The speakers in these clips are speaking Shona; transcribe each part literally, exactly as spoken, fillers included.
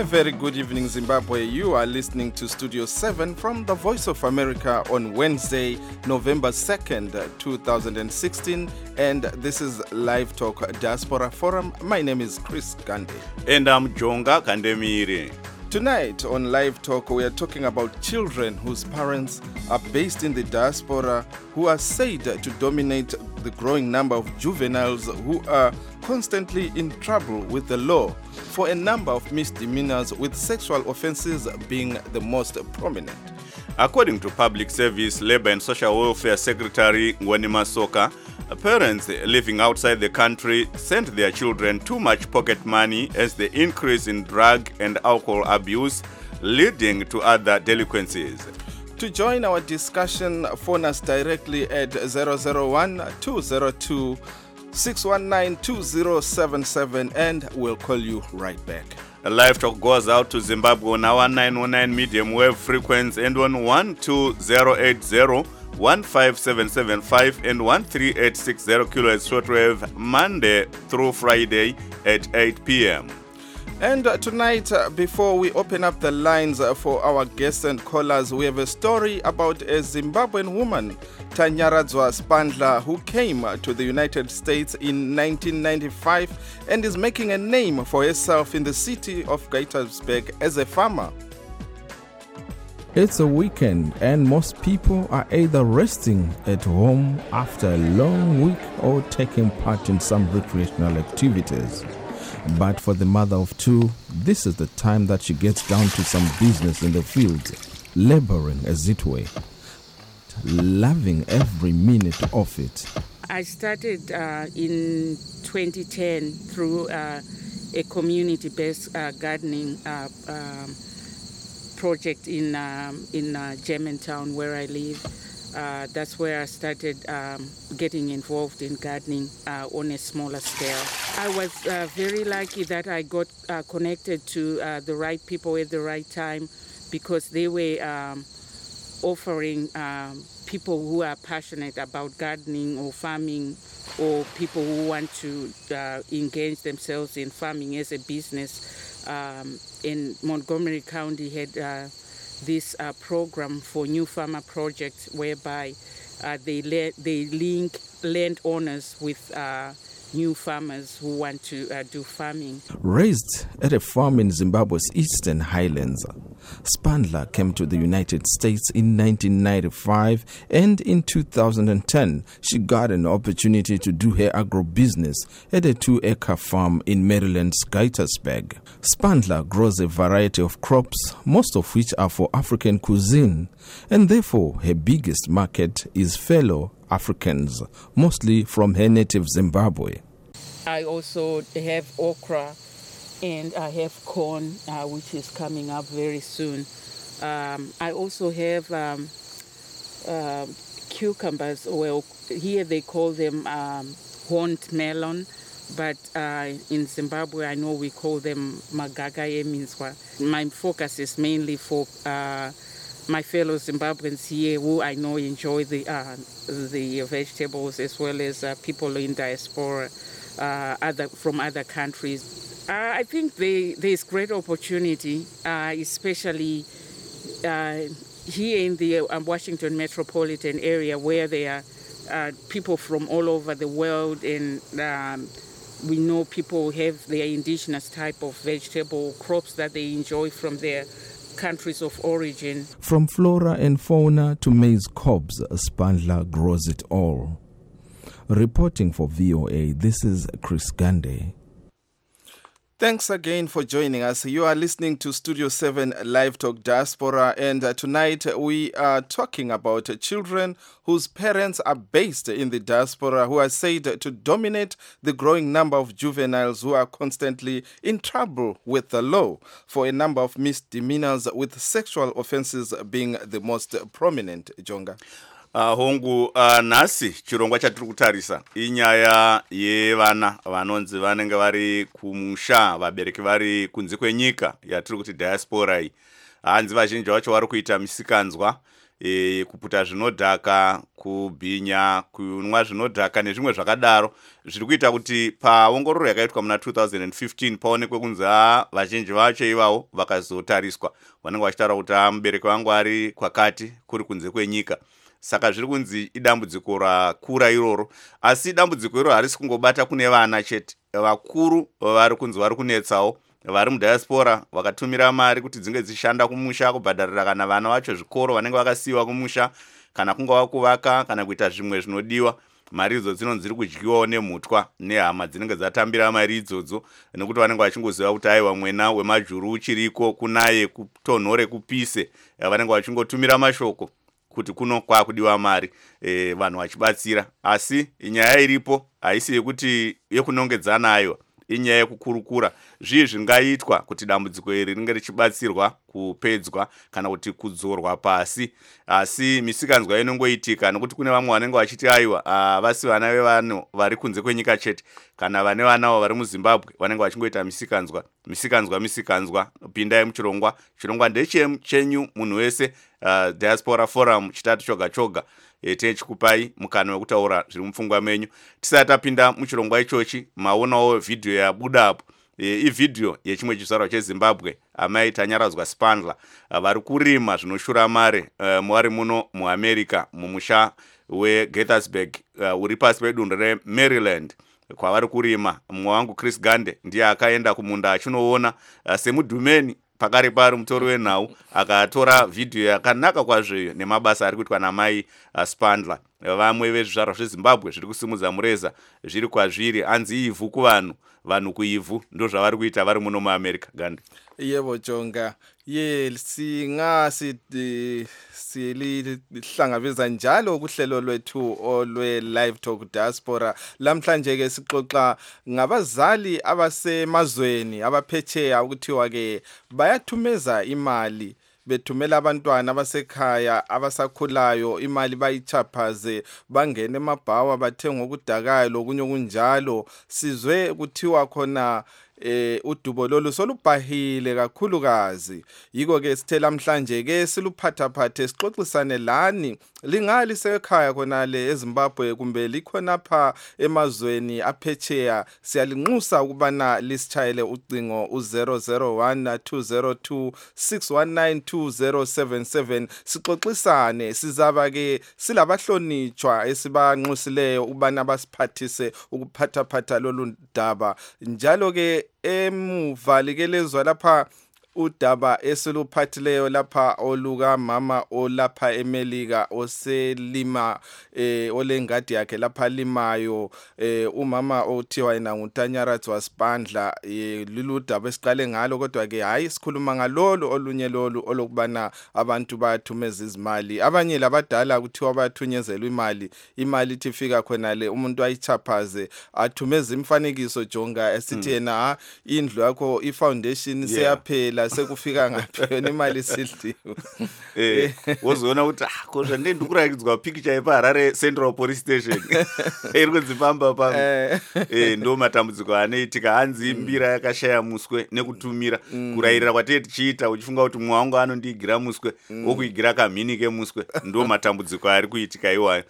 A very good evening, Zimbabwe. You are listening to Studio seven from the Voice of America on Wednesday, November second, twenty sixteen. And this is Live Talk Diaspora Forum. My name is Chris Gande. And I'm Jonga Kandemiri. Tonight on Live Talk, we are talking about children whose parents are based in the diaspora who are said to dominate the growing number of juveniles who are constantly in trouble with the law for a number of misdemeanors, with sexual offenses being the most prominent. According to Public Service, Labor and Social Welfare Secretary Ngwani Masoka, parents living outside the country sent their children too much pocket money as the increase in drug and alcohol abuse leading to other delinquencies. To join our discussion, phone us directly at zero zero one, two zero two, six one nine, two zero seven seven and we'll call you right back. A Live Talk goes out to Zimbabwe on our nine one nine medium wave frequency and on one two zero eight zero, one five seven seven five and one three eight six zero kilohertz shortwave Monday through Friday at eight p.m. And uh, tonight, uh, before we open up the lines uh, for our guests and callers, we have a story about a Zimbabwean woman, Tanyaradzwa Spandla, who came uh, to the United States in nineteen ninety-five and is making a name for herself in the city of Gaithersburg as a farmer. It's a weekend and most people are either resting at home after a long week or taking part in some recreational activities. But for the mother of two, this is the time that she gets down to some business in the fields, laboring as it were, loving every minute of it. I started uh, in twenty ten through uh, a community-based uh, gardening uh, um, project in um, in uh, Germantown, where I live. Uh, that's where I started um, getting involved in gardening uh, on a smaller scale. I was uh, very lucky that I got uh, connected to uh, the right people at the right time, because they were um, offering um, people who are passionate about gardening or farming, or people who want to uh, engage themselves in farming as a business. Um, in Montgomery County had uh, this uh, program for new farmer projects, whereby uh, they le- they link landowners with uh, new farmers who want to uh, do farming. Raised at a farm in Zimbabwe's eastern highlands, Spandla came to the United States in nineteen ninety-five, and in two thousand ten she got an opportunity to do her agro-business at a two-acre farm in Maryland's Gaithersburg. Spandla grows a variety of crops, most of which are for African cuisine, and therefore her biggest market is fellow Africans, mostly from her native Zimbabwe. I also have okra, and I have corn, uh, which is coming up very soon. Um, I also have um, uh, cucumbers. Well, here they call them um, horned melon, but uh, in Zimbabwe I know we call them magaga eminswa. My focus is mainly for uh, my fellow Zimbabweans here, who I know enjoy the uh, the vegetables, as well as uh, people in diaspora uh, other from other countries. Uh, I think they, there's great opportunity, uh, especially uh, here in the uh, Washington metropolitan area, where there are uh, people from all over the world, and um, we know people have their indigenous type of vegetable crops that they enjoy from their countries of origin. From flora and fauna to maize cobs, Spandla grows it all. Reporting for V O A, this is Chris Gande. Thanks again for joining us. You are listening to Studio seven Live Talk Diaspora, and uh, tonight we are talking about uh, children whose parents are based in the diaspora, who are said to dominate the growing number of juveniles who are constantly in trouble with the law for a number of misdemeanors, with sexual offenses being the most prominent. Jonga. Uh, hongu uh, nasi chirongwa chatiri kutarisa inyaya yevana vanonzi vanenge vari kumusha, vabereki vari kunze kwenyika yatiri kuti diaspora iyi. Hanzi vazhinji vacho vari kuita misikanzwa e, kuputa zvinodhaka, kubhinya, kunwa zvinodhaka nezvimwe zvakadaro zviri kuita kuti paongororo yakaitwa muna two thousand fifteen paonekwe kunzi vazhinji vacho ivavo vakazotariswa vanenge vachitaura kuti mubereki wangu ari kwakati kuri kunze kwenyika. Saka zviri kunzi idambudziko rakura iroro, asi dambudziko iroro harisi kungobata kune vana chete. Vakuru vari kunzi vari kunetsawo, vari mudiaspora vakatumira mari kuti dzinge dzishanda kumusha kubhadharira kana vana vacho zvikoro vanenge vakasiyiwa kumusha, kana kungava kuvaka kana kuita zvimwe zvinodiwa. Mari idzo dzinonzi dziri kudyiwawo nemhutwa nehama dzinenge dzatambira mari idzodzo, nekuti vanenge vachingoziva kuti aiwa mwena wemajuru uchiriko, kunaye, kutonhore, kupise, vanenge vachingotumira mashoko kuti kuno kwakudiwa mari, e, vanhu vachibatsira. Asi nyaya iripo haisi yekuti yekunongedzana aiwa, inyaya yekukurukura zvii zvingaitwa kuti dambudziko iri ringe richibatsirwa kupedzwa kana kuti kudzorwa pasi. Asi misikanzwa inongoitika nekuti kune vamwe vanenge vachiti aiwa vasi vana vevanhu vari kunze kwenyika chete, kana vane vanavo vari muZimbabwe vanenge vachingoita misikanzwa misikanzwa misikanzwa. Pindai muchirongwa, chirongwa ndechenyu munhu wese. Uh, Diaspora Forum chitatu choga choga e, techikupai mukana wekutaura zviri mupfungwa menyu. Tisati tapinda muchirongwa ichochi, maonawo vhidhiyo yabuda apo. E, ivhidhiyo yechimwe chizvarwa cheZimbabwe, amai Tanyaradzwa Spandla vari kurima zvinoshura mare uh, muari muno muAmerica mumusha weGaithersburg uh, uri pasi pedunhu reMaryland kwavari kurima. Mumwe wangu Chris Gande ndiye akaenda kumunda achinoona uh, semudhumeni pakare pari mutori wenhau, akatora vhidhiyo yakanaka kwazvo nemabasa ari kuitwa namai uh, Spandla. Vamwe vezvizvarwa zveZimbabwe zviri kusimudza mureza zviri kwazviri, anzi ivhu kuvanhu, vanhu kuivhu, ndo zvavari kuita vari muno muAmerica. Gande. Yebo Jonga, ye singa sithi silihlangabeza njalo kuhlelo lwethu olwe Live Talk Diaspora. Lamhlanje ke sixoxa ngabazali abasemazweni abaphetsheya ukuthiwa ke bayathumeza imali, bethumela abantwana abasekhaya abasakhulayo imali bayichaphaze, bangene emabhawa bathenga okudakayo lokunye okunjalo. Sizwe kuthiwa khona eh udubo lolu solubhahile kakhulukazi. Yiko ke sithe lamhlanje ke siluphathaphathe sixoxisane lani, lingali sekhaya khona le eZimbabwe kumbe likhona pha emazweni aphetsheya. Siyalinxusa ukubana lisitshayele ucingo u zero zero one two zero two six one nine two zero seven seven sixoxisane. Sizaba ke silabahlonitshwa esibanxusileyo ukubana basiphathise ukuphathaphatha lolu daba. Njalo ke emuva likelezwa lapha udaba esiluphathileyo lapha oluka mama olapha eMelika oselima eh olengadi yakhe lapha limayo, eh umama othiwa yena nguTanyaradzwa Spandla. eh luludaba esiqale ngalo, kodwa ke hayi sikhuluma ngalolo olunye lolu olokubana abantu bayathumeza izimali, abanye labadala kuthiwa bayathunyezela imali, imali ithi fika khona le umuntu ayichaphaze athumeza imfanekiso Jonga esithi yena hmm. indlu yakho ifoundation seyaphela, sekufika ngaphi yona imali sidliwe. Eh wozona ukuthi ah kodwa ndendikurakidzwa picture yepa Harare Central Police Station iri kunzipamba pamba. Eh ndo matambudziko anoitika, hanzi mbira yakashaya muswe nekutumira kurayirira kwatete tichiita uchifunga kuti mumwe wangu anondigira muswe wokuigira kamhini kemuswe, ndo matambudziko ari kuitika iwayo.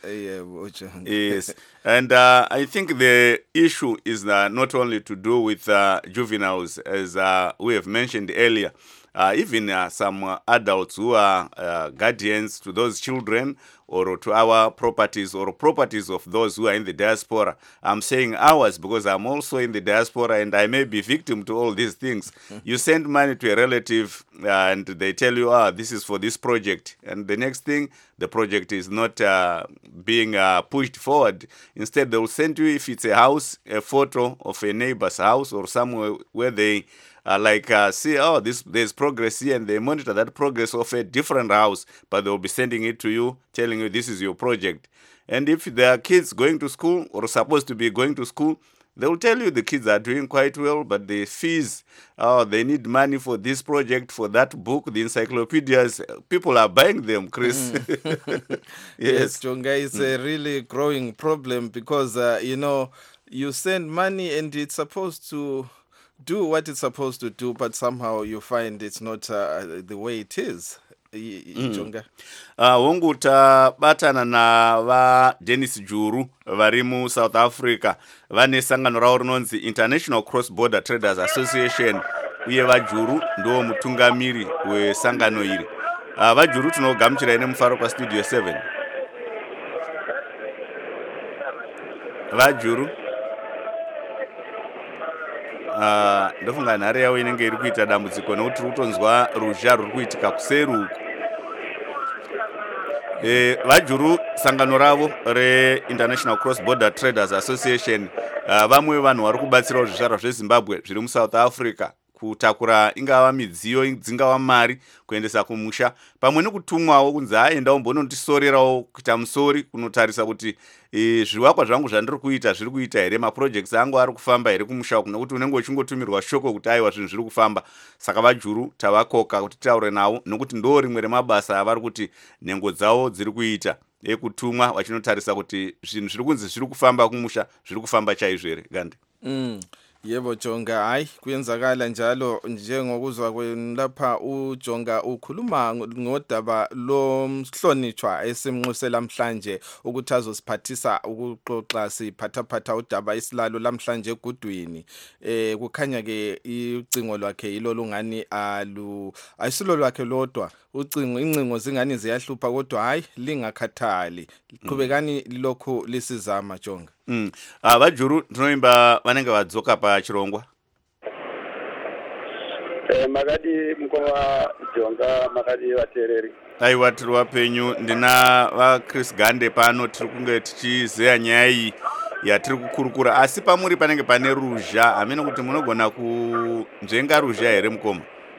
Yes. And uh, I think the issue is uh, not only to do with uh, juveniles, as uh, we have mentioned earlier. Uh, even uh, some uh, adults who are uh, guardians to those children or to our properties or properties of those who are in the diaspora. I'm saying ours because I'm also in the diaspora and I may be victim to all these things. You send money to a relative uh, and they tell you, ah, this is for this project. And the next thing, the project is not uh, being uh, pushed forward. Instead, they will send you, if it's a house, a photo of a neighbor's house or somewhere where they Uh, like uh, see, oh, this there's progress here, and they monitor that progress of a different house, but they'll be sending it to you, telling you this is your project. And if there are kids going to school or supposed to be going to school, they will tell you the kids are doing quite well, but the fees, oh, they need money for this project, for that book, the encyclopedias. People are buying them, Chris. Mm. Yes, yes Jonga, it's mm. a really growing problem because, uh, you know, you send money and it's supposed to do what it's supposed to do, but somehow you find it's not uh, the way it is. Jonga. Uh, hongu tabatana na va Dennis Juru vari mu South Africa vane sangano ravo rinonzi International Cross Border Traders Association uye vaJuru ndo mutungamiri wesangano iri. Uh, vaJuru tinogamuchira ine mufaro pa Studio seven. vaJuru uh, ndofunga nhare yavo inenge iri kuita dambudziko nekuti tiri kutonzwa ruzha ruri kuitika kuseri uku. E, vaJuru sangano ravo reInternational Cross Border Traders Association uh, vamwe vanhu vari kubatsirawo zvizvarwa zveZimbabwe zviri muSouth Africa kutakura ingava midziyo dzingava mari kuendesa kumusha pamwe nekutumwawo kunzi aendawo mbonotisorerawo kuita musori kunotarisa kuti e, zvivakwa zvangu zvandiri kuita zviri kuita here, maprojects angu ari kufamba here kumusha uku, nekuti unenge uchingotumirwa shoko kuti aiwa zvinhu zviri kufamba. Saka vaJuru tavakoka kuti taure navo nekuti ndo rimwe remabasa avari kuti nhengo dzavo dziri kuita ekutumwa vachinotarisa kuti zvinhu zviri kunzi zviri kufamba kumusha zviri kufamba chaizvo here Gande. Mm. Yebo Jonga, hayi kuyenzakala njalo njengokuzwa kwelapha uJonga ukhuluma ngodaba lomhlonitshwa esimnxuse lamhlanje ukuthi azosiphathisa ukuxoxa siphathaphatha udaba isilalo lamhlanje egudwini. Eh kukhanya ke icingo lwakhe yilo lungani alu ayisilo lwakhe lodwa, ucingo incingo zingani ziyahlupha kodwa hayi lingakhathali. Qhubekani lokho lisizama Jonga. Mm. Uh, vaJuru tinoimba vanenge vadzoka pachirongwa. Eh makadi mukoma Jonga makadi vatereri. Aiwa tiri wapenyu ndina va Chris Gande pano tiri kunge tichizeya nyaya iyi yatiri kukurukura asi pamuri panenge pane ruzha hamene kuti munogona kunzvenga ruzha here mukoma.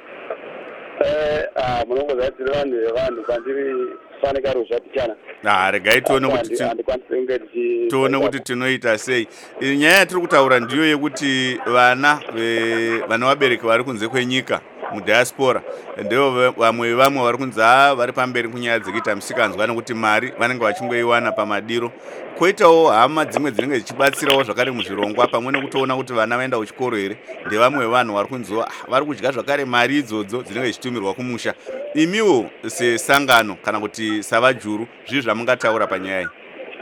Eh ah munongoza kuti vanhu vanhu pandiri faneka ruzha tichana. Ah regai tione kuti tione kuti tinoita sei. Nyaya yatiri kutaura ndiyo yekuti vana vana vabereki vari kunze kwenyika mudiaspora ndio vamwe vamwe vari kunzi vari pamberi kunyaya dzekuita musikanzwa nekuti mari vanenge vachingoiwana pamadiro. Koitawo hama dzimwe dzinenge dzichibatsirawo zvakare muzvirongwa pamwe nekutoona kuti vana vaenda kuchikoro here ndevamwe vanhu vari kunziwa vari kudya zvakare mari idzodzo dzinenge dzichitumirwa kumusha. Imiwo sesangano kana kuti savaJuru zvii zvamungataura panyaya iyi?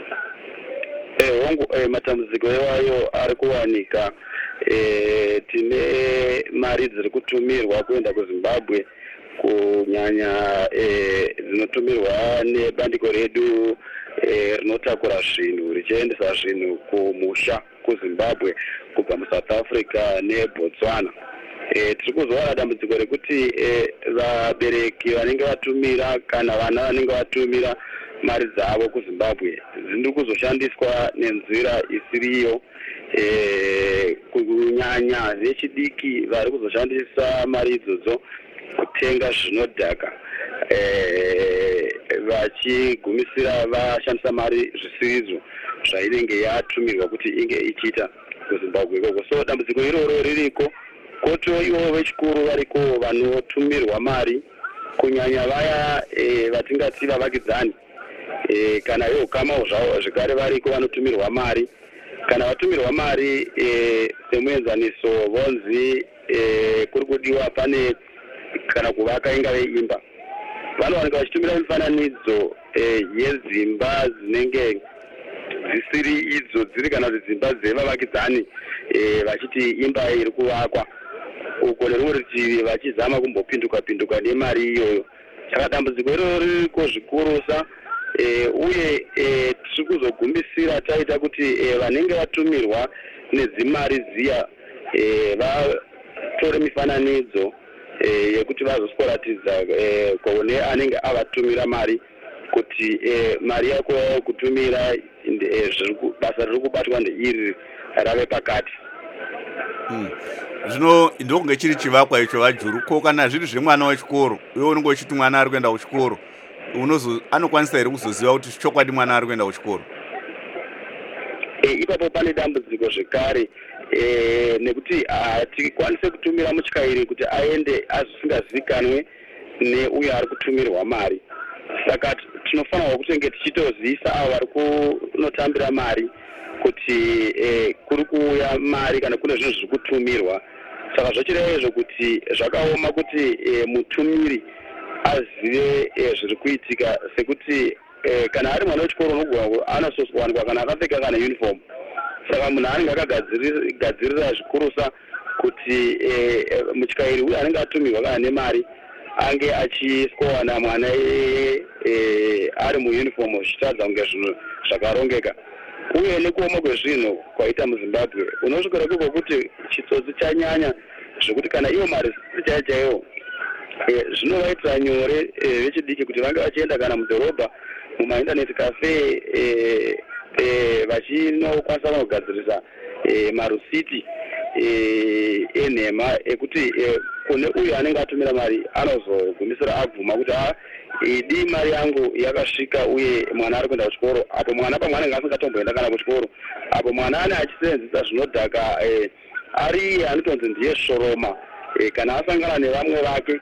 Eh hongu eh, matambudziko ewayo ari kuwanika. Eh tine mari dziri kutumirwa kuenda kuZimbabwe kunyanya eh dzinotumirwa nebandiko redu eh rinotakura zvinhu richiendesa zvinhu kumusha kuZimbabwe kubva muSouth Africa neBotswana. Eh tiri kuzoona dambudziko rekuti eh vabereki vanenge vatumira kana vana vanenge vatumira mari dzavo kuZimbabwe zindiri kuzoshandiswa nenzira isiriyo. Eh kunyanya vechidiki vari kuzoshandisa mari idzodzo kutenga zvinodhaka eh vachigumisira vashandisa mari zvisizvo zvainenge yatumirwa kuti inge ichiita kuZimbabwe ikoko. So dambudziko iroro ririko koto ivo vechikuru variko vanotumirwa mari kunyanya vaya eh vatingati vavakidzani eh kana ivo kamawo zvavo zvekare variko vanotumirwa mari kana vatumirwa mari eh semuenzaniso vonzi eh kuri kudiwa pane kana kuvaka ingave imba vanowanika vachitumira mifananidzo eh yedzimba dzinenge dzisiri idzo dziri kana dzimba dzevavakidzani eh vachiti imba iri kuvakwa uko nerimwe rutivi vachizama kumbopinduka pinduka nemari iyoyo. Saka dambudziko iroro ririko zvikurusa. Eh uye eh tiri kuzogumisira taita kuti eh vanenge vatumirwa nedzimari ziya eh vatore mifananidzo eh yekuti vazosporatidza eh kune anenge avatumira mari kuti eh mari yako kutumira eh basa riri kubatwa ndeiri rave pakati. Mm. Zvino ndokunge chiri chivakwa icho vaJuru ko kana zviri zvemwana wechikoro iwe unenge uchiti mwana ari kuenda kuchikoro unozo anokwanisa here kuzoziva kuti chokwadi mwana ari kuenda kuchikoro? Eh ipapo pane dambudziko zvekare eh nekuti hatikwanise kutumira mutyairi kuti aende azosingazikanwe neuyo ari kutumirwa mari. Saka tinofanirwa kutenge tichitoziisa avo vari kunotambira mari kuti eh kuri kuuya mari kana kune zvinhu zviri kutumirwa. Saka zvachireva izvo kuti zvakaoma kuti eh mutumiri azive zviri kuitika sekuti kana ari mwana wechikoro unogona anososwanikwa kana akapfeka kana uniform. Saka munhu anenge akagadzirira zvikurusa kuti mutyairi uye anenge atumirwa kana nemari ange achisikowana mwana ari muuniform zvichitadza kunge zvinhu zvakarongeka. Uye nekuoma kwezvinhu kwaita muZimbabwe unosvikira kuko kuti chitsotsi chanyanya zvekuti kana ivo mari chaiyo chaiwo zvinovaitira nyore vechidiki kuti vange vachienda kana mudhorobha mumaindaneti cafe vachinokwanisa vanogadzirisa marusiti enhema ekuti kune uyu anenge atumira mari anozogumisira abvuma kuti idi mari yangu yakasvika uye mwana ari kuenda kuchikoro. Apo mwana pamwanenge asingatomboenda kana kuchikoro, apo mwana ane achisenzesa zvinodhaka ari anotonzi ndiye shoroma kana asangana nevamwe vake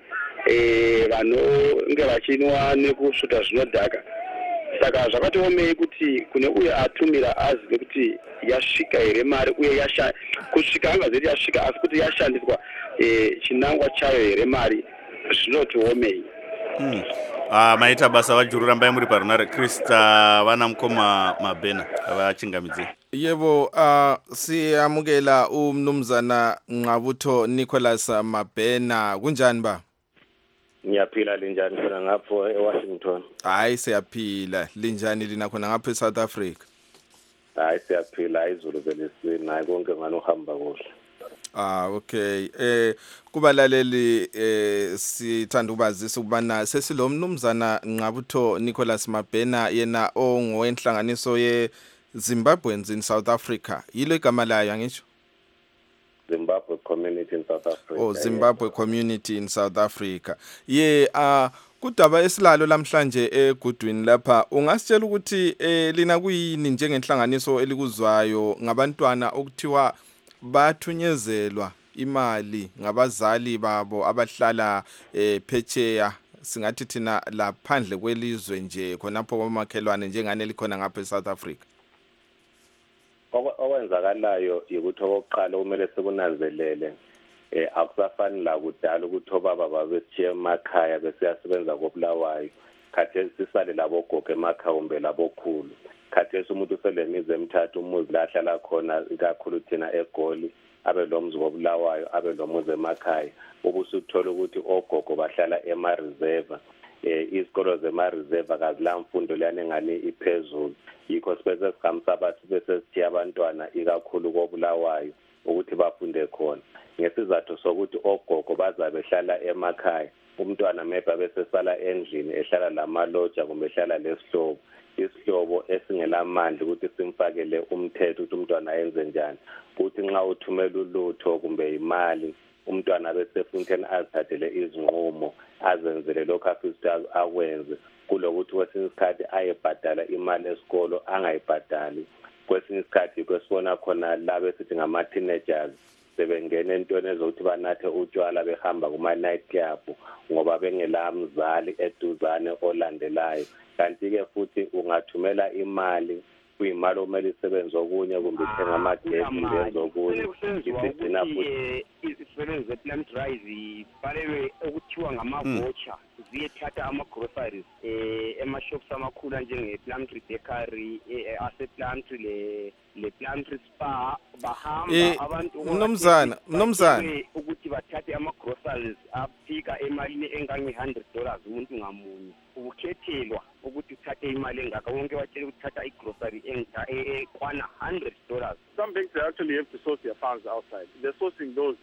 vanonge vachinwa nekusvuta zvinodhaka. Saka zvakatiomei kuti kune uye atumira azive kuti yasvika here mari uye kusvika angazoti yasvika asi kuti yashandiswa chinangwa chayo here mari zvinotiomei. Mm. Uh, maita basa vajuru rambai muri parunare Krista vana mukoma Mabhena vachingamidzi. Yebo, uh, siyamukela umnumzana Nqabutho Nicholas Mabhena. Kunjani ba? Ngiyaphila linjani khona ngapho eWashington? Hayi siyaphila. Linjani lina khona ngapho eSouth Africa? Hayi siyaphila izulu belisini nayi konke ngani uhamba kuhle. Ah okay, eh kubalaleli eh sithanda ubazisa ukubana sesilo mnumzana Nqabutho Nicholas Mabhena yena ongowenhlanganiso ye Zimbabweans in South Africa. Yilo igama layo angisho? Zimbabwe Community in South Africa. Oh, Zimbabwe yeah. Community in South Africa. Ye ah kudaba esilalo lamhlanje egudwini lapha ungasitshela ukuthi eh lina kuyini njengenhlanganiso elikuzwayo ngabantwana okuthiwa bathunyezelwa imali ngabazali babo abahlala eh phetsheya singathi thina laphandle kwelizwe nje khonapho kwamakhelwane njengane likhona ngapha eSouth Africa. Okwenzakalayo ukuthi okokuqala kumele sikunanzelele eh akusafani la kudala ukuthi obaba babeshiye emakhaya besiyasebenza koBulawayo khathesi sisale labo gogo emakhaya umbe labokhulu. Khathesi umuntu uselemizi emithathu umuzi la hlala khona ikakhulu thina eGoli abe lomzi koBulawayo abe lomuzi emakhaya ubusuthola ukuthi ogogo bahlala ema reserve eh isikolo zema reserve kazila mfundo liyane ngani iphezulu yikho sibese sihamsa bathi bese sithi abantwana ikakhulu koBulawayo ukuthi bafunde khona ngesizathu sokuthi ogogo bazabe hlala emakhaya umntwana maybe bese sala endlini ehlala lamaloja kumbe ehlala lesihlobo isihlobo esingelamandla ukuthi simfakele umthetho ukuthi umntwana ayenze njani ukuthi nxa uthumela ulutho kumbe imali umntwana bese funteni azithathele izinqumo azenzele lokho afisa akwenze kulokuthi kwesinye isikhathi ayebhadala imali esikolo angayibhadali kwesinye isikhathi kwesibona khona labo esithi ngama teenagers sebengena entweni ezokuthi banathe utshwala behamba kuma night club ngoba bengela mzali eduzane olandelayo kanti ke futhi ungathumela imali kuyimali omele isebenze okunye kumbe ithenga amagesi ngenze okunye isigcina futhi izisebenzi ze-Plant Drive balewe okuthiwa ngama-voucher ziyethatha ama-groceries ema-shops amakhulu njenge-Plumtree Bakery ase-Plumtree le le-Plumtree Spa bahamba abantu mnumzana mnumzana ukuthi bathathe ama-groceries afika emalini engange-one hundred dollars umuntu ngamunye ukukhethelwa ukuthi uthathe imali engaka wonke watshela ukuthatha igrocery ekwana one hundred dollars. Some banks they actually have to source their funds outside. They're sourcing those.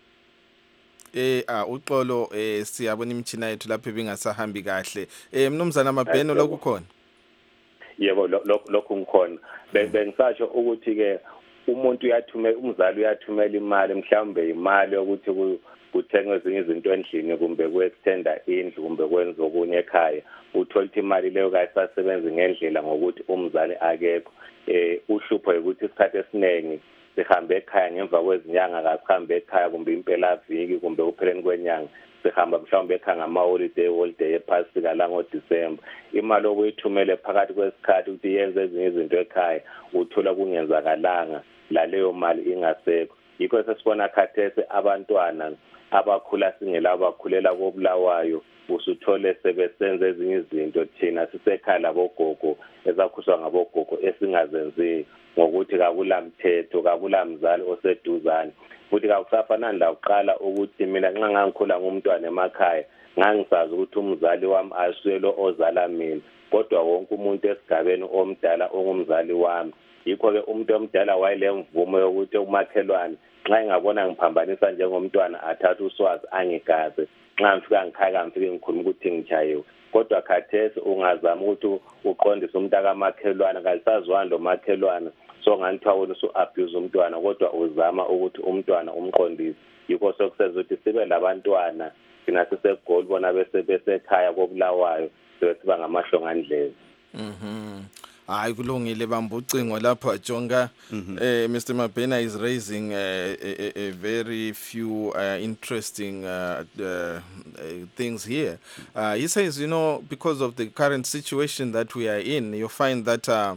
Eh ah uxolo eh siyabona imithina yethu lapho ebingasahambi kahle. Eh mnumzana Mabhena lokukhona. Yebo lokho ngikhona. Bengisasho ukuthi ke umuntu uyathumela umzali uyathumela imali mhlawumbe imali ukuthi kuthengwe ezinye izinto endlini kumbe ku-extenda indlu kumbe kwenza okunye ekhaya uthola ukuthi imali leyo kayisasebenzi ngendlela ngokuthi umzali akekho eh uhlupho ukuthi isikhathi esiningi sihambe ekhaya ngemva kwezinyanga kasihambe ekhaya kumbe impela viki kumbe upheleni kwenyanga sihamba mhlawumbe ekhaya ngama-holiday holiday ephasika la ngoDisemba imali okuyithumele phakathi kwesikhathi ukuthi yenze ezinye izinto ekhaya uthola kungenzakalanga laleyo mali ingasekho yikho sesibona khathesi abantwana abakhula singela abakhulela koBulawayo usuthole sebesenza ezinye izinto thina sisekhaya labogogo ezakhuswa ngabogogo esingazenzi ngokuthi kakulamthetho kakulamzali oseduzane futhi kakusafanani la uqala ukuthi mina nxa ngangikhula ngumntwana emakhaya ngangisazi ukuthi umzali wami aswelo ozala mina kodwa wonke umuntu esigabeni omdala ongumzali wami yikho ke umuntu omdala wayelemvumo yokuthi umakhelwane nxa ngabona ngiphambanisa njengomntwana athatha uswazi angigaze nxa ngifika ngikhaya ngifike ngikhuluma ukuthi ngichayiwe kodwa khathesi ungazama ukuthi uqondise umuntu akamakhelwane kalisazwana lo makhelwane so nganithiwa wena usu-abuse umntwana kodwa uzama ukuthi umntwana umqondise yikho sokusenza ukuthi sibe labantwana thina sisegoli bona bese besekhaya koBulawayo siba ngamahlongandlela. Mhm. Hayi kulungile bamba ucingo lapha jonga. eh, Mister Mabhena is raising uh, a, a, a very few uh, interesting uh, uh, uh, things here. Uh, he says, you know, because of the current situation that we are in, you find that uh,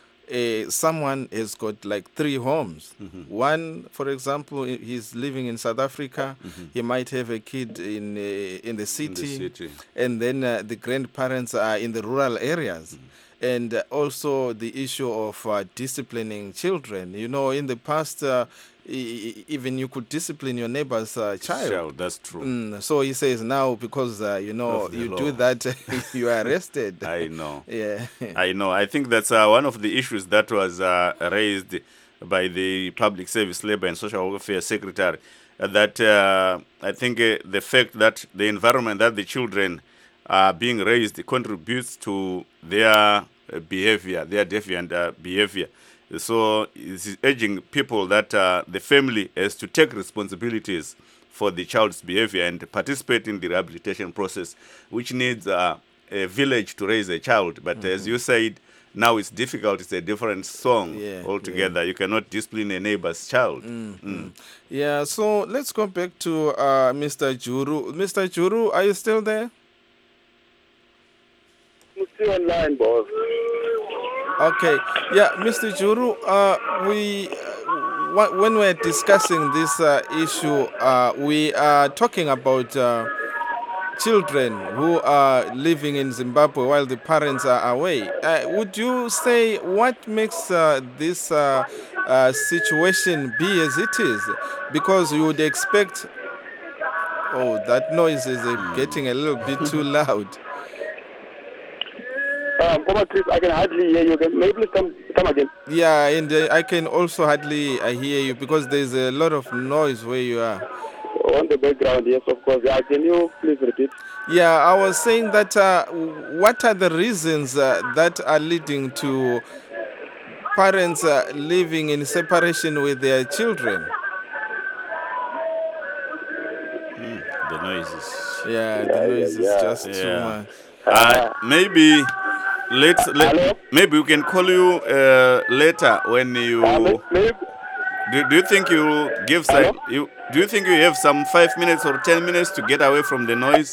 uh, someone has got like three homes. Mm-hmm. One, for example, he's living in South Africa. Mm-hmm. He might have a kid in uh, in the city, in the city. And then uh, the grandparents are in the rural areas. Mm-hmm. And uh, also the issue of uh, disciplining children. You know, in the past, uh, e- even you could discipline your neighbor's uh, child. Child, that's true. Mm, so he says now because, uh, you know, you law. do that, you are arrested. I know. Yeah. I know. I think that's uh, one of the issues that was uh, raised by the Public Service, Labour and Social Welfare Secretary, uh, that uh, I think uh, the fact that the environment that the children are being raised contributes to their uh, behavior, their deviant uh, behavior. So it's urging people that uh, the family has to take responsibilities for the child's behavior and participate in the rehabilitation process, which needs uh, a village to raise a child. But mm-hmm. as you said, now it's difficult. It's a different song yeah, altogether. Yeah. You cannot discipline a neighbor's child. Mm-hmm. Mm. Yeah, so let's go back to uh, Mister Juru. Mister Juru, are you still there? I'm still online, boss. Okay. Yeah, Mister Juru, uh, we uh, w- when we're discussing this uh, issue, uh, we are talking about uh, children who are living in Zimbabwe while the parents are away. Uh, would you say what makes uh, this uh, uh, situation be as it is? Because you would expect... Oh, that noise is uh, getting a little bit too loud. Um, Over Chris, I can hardly hear you again. Maybe please come, come again. Yeah, and uh, I can also hardly uh, hear you because there's a lot of noise where you are. On the background, yes, of course. Yeah, can you please repeat? Yeah, I was saying that uh, what are the reasons uh, that are leading to parents uh, living in separation with their children? Mm, the noises. Yeah, the noise is yeah. just Yeah. too much. Uh, maybe let's let, Hello? maybe we can call you uh, later when you. Uh, may- maybe, Do, do you think you give some, you do you think you have some five minutes or ten minutes to get away from the noise?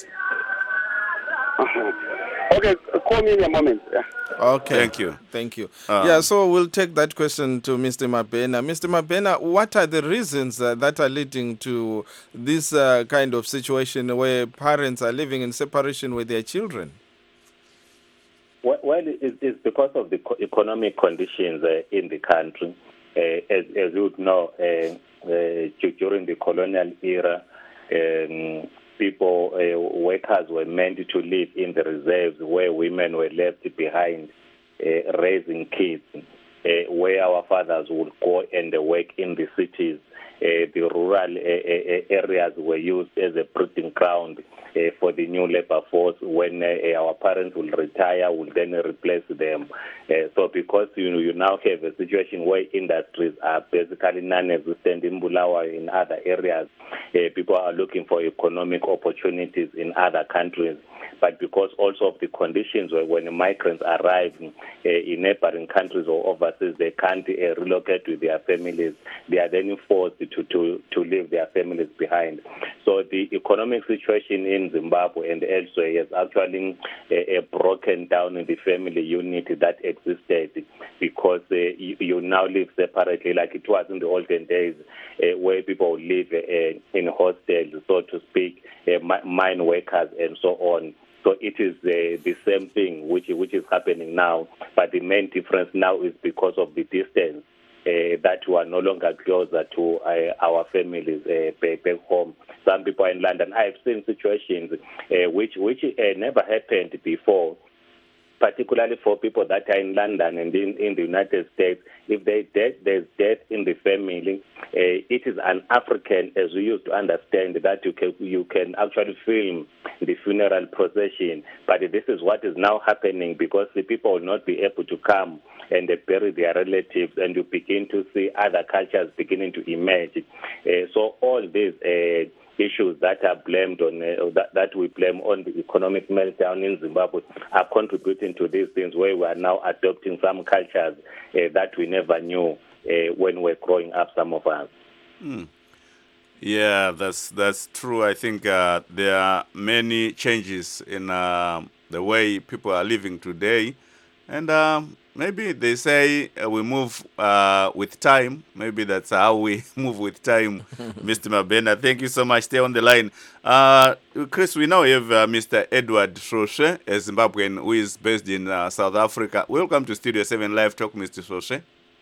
okay, call me in a moment. Yeah. Okay. Thank you. Thank you. Um, yeah, so we'll take that question to Mister Mabhena. Mister Mabhena, what are the reasons uh, that are leading to this uh, kind of situation where parents are living in separation with their children? Well, well it's, it's because of the co- economic conditions uh, in the country. Uh, as, as you would know, uh, uh, during the colonial era, um, people, uh, workers were meant to live in the reserves where women were left behind uh, raising kids, uh, where our fathers would go and work in the cities. Uh, the rural uh, uh, areas were used as a breeding ground uh, for the new labor force. When uh, our parents will retire, will then replace them. Uh, so because you know, you now have a situation where industries are basically non-existent in Bulawayo, in other areas, uh, people are looking for economic opportunities in other countries. But because also of the conditions where when migrants arrive uh, in neighboring countries or overseas, they can't uh, relocate with their families. They are then forced to, to, to leave their families behind. So the economic situation in Zimbabwe and elsewhere has actually uh, uh, broken down in the family unit that existed, because uh, you, you now live separately, like it was in the olden days, uh, where people live uh, in hostels, so to speak, uh, mine workers and so on. So it is uh, the same thing which which is happening now, but the main difference now is because of the distance uh, that we are no longer closer to uh, our families uh, back, back home. Some people are in London. I've seen situations uh, which which uh, never happened before, particularly for people that are in London and in, in the United States. If they death, there's death in the family, uh, it is an African, as we used to understand, that you can, you can actually film the funeral procession. But this is what is now happening, because the people will not be able to come and they bury their relatives, and you begin to see other cultures beginning to emerge. Uh, so all these uh, issues that are blamed on, uh, that, that we blame on the economic meltdown in Zimbabwe are contributing to these things, where we are now adopting some cultures uh, that we never knew uh, when we were growing up, some of us. Mm. Yeah, that's that's true. I think uh, there are many changes in uh, the way people are living today, and um, maybe they say uh, we move uh, with time. Maybe that's how we move with time. Mister Mabena, thank you so much. Stay on the line. Uh, Chris, we now have uh, Mister Edward Soshe, a Zimbabwean who is based in uh, South Africa. Welcome to Studio seven Live Talk, Mister Soshe.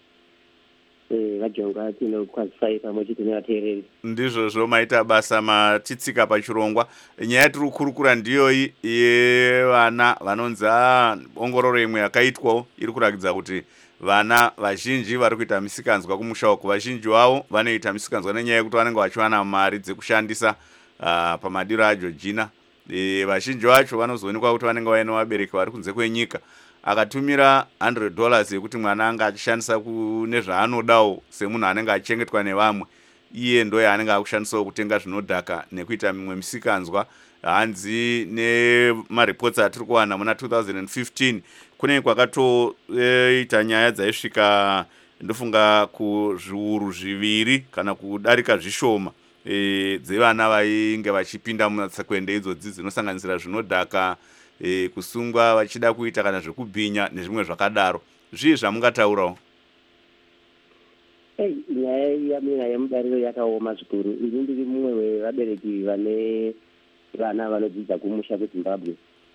Ndizvozvo maita basa matitsika pachirongwa. Nyaya tiri kukurukura ndiyoyi yevana vanonzi ongororo imwe yakaitwawo iri kurakidza kuti vana vazhinji vari kuita misikanzwa kumusha uko. Vazhinji vavo vanoita misikanzwa nenyaya yekuti vanenge vachiwana mari dzekushandisa uh, pamadiro aJoργina. E, vazhinji vacho vanozoonekwa kuti vanenge vaina vabereki vari kunze kwenyika. Akatumira one hundred dollars yekuti mwana anga achishandisa kune zvaanodawo semunhu anenge achengetwa nevamwe, iye ndo yaanenge akushandisawo kutenga zvinodhaka nekuita mimwe misikanzwa. Hanzi nemareports atiri kuwana muna two thousand fifteen kune kwakatoita nyaya dzaisvika ndofunga kuzviuru zviviri kana kudarika zvishoma e, dzevana vainge vachipinda mumatsakwende idzodzi dzinosanganisira zvinodhaka, E, kusungwa vachida kuita kana zvekubhinya nezvimwe zvakadaro. Zvii zvamungataurawo? Hey, nyaya yamira yemudariro yakaoma zvikuru. Ini ndiri mumwe wevabereki vane vana vanodzidza kumusha kuZimbabwe.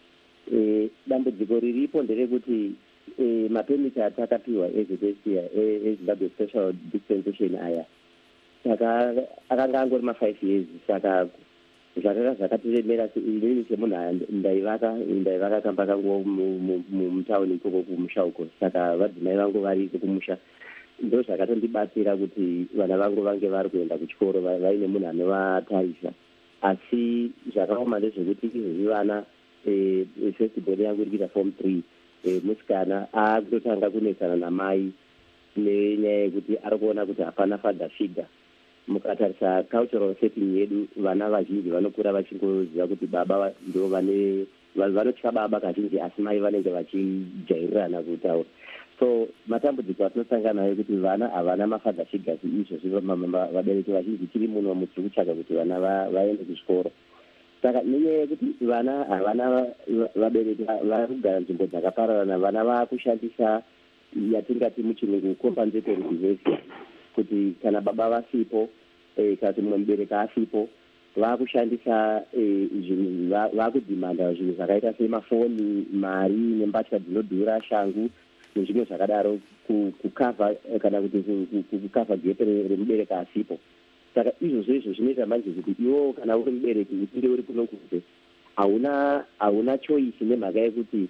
E, dambudziko riripo nderekuti e, mapemiti atakapiwa ezvedesia eZimbabwe Special Dispensation aya saka akanga angori ma five years, saka zvakanga zvakatiremera. Inini semunhu ndaivaka ndaivaka kamba kangu mumutauni ikoko kumusha uko, saka vadzimai vangu variko kumusha. Ndo zvakatondibatsira kuti vana vangu vange vari kuenda kuchikoro vaine munhu anovatarisa. Asi zvakaoma ndezvekuti izvezvi vana festival yangu iri kuita form three, musikana aakutotanga kunetsana namai nenyaya yekuti ari kuona kuti hapana father figure. Mukatarisa cultural setting yedu, vana vazhinji vanokura vachingoziva kuti baba ndo vane vanotya baba kazhinji, asi mai vanenge vachijairirana kutaura. So matambudziko atinosangana nayo kuti vana havana mafather figures. Izvozvo vabereki vazhinji tiri muno mutiri kutsvaga kuti vana vaende kuchikoro. Saka nenyaya yekuti vana havana vabereki vari kugara nzvimbo dzakapararana, vana vakushandisa yatingati muchirungu compensatory behavior, kuti kana baba vasipo eh, kana kuti mumwe mubereki asipo, vakushandisa eh, zvinhu vakudhimanda zvinhu zvakaita semafoni, mari nembatya dzinodhura, shangu nezvimwe zvakadaro kukavha kana kuti kukavha gepe remubereki asipo. Saka izvozvo izvo zvinoita manje kuti iwo kana uri mubereki uchinge uri kuno kunze hauna hauna choice nemhaka yekuti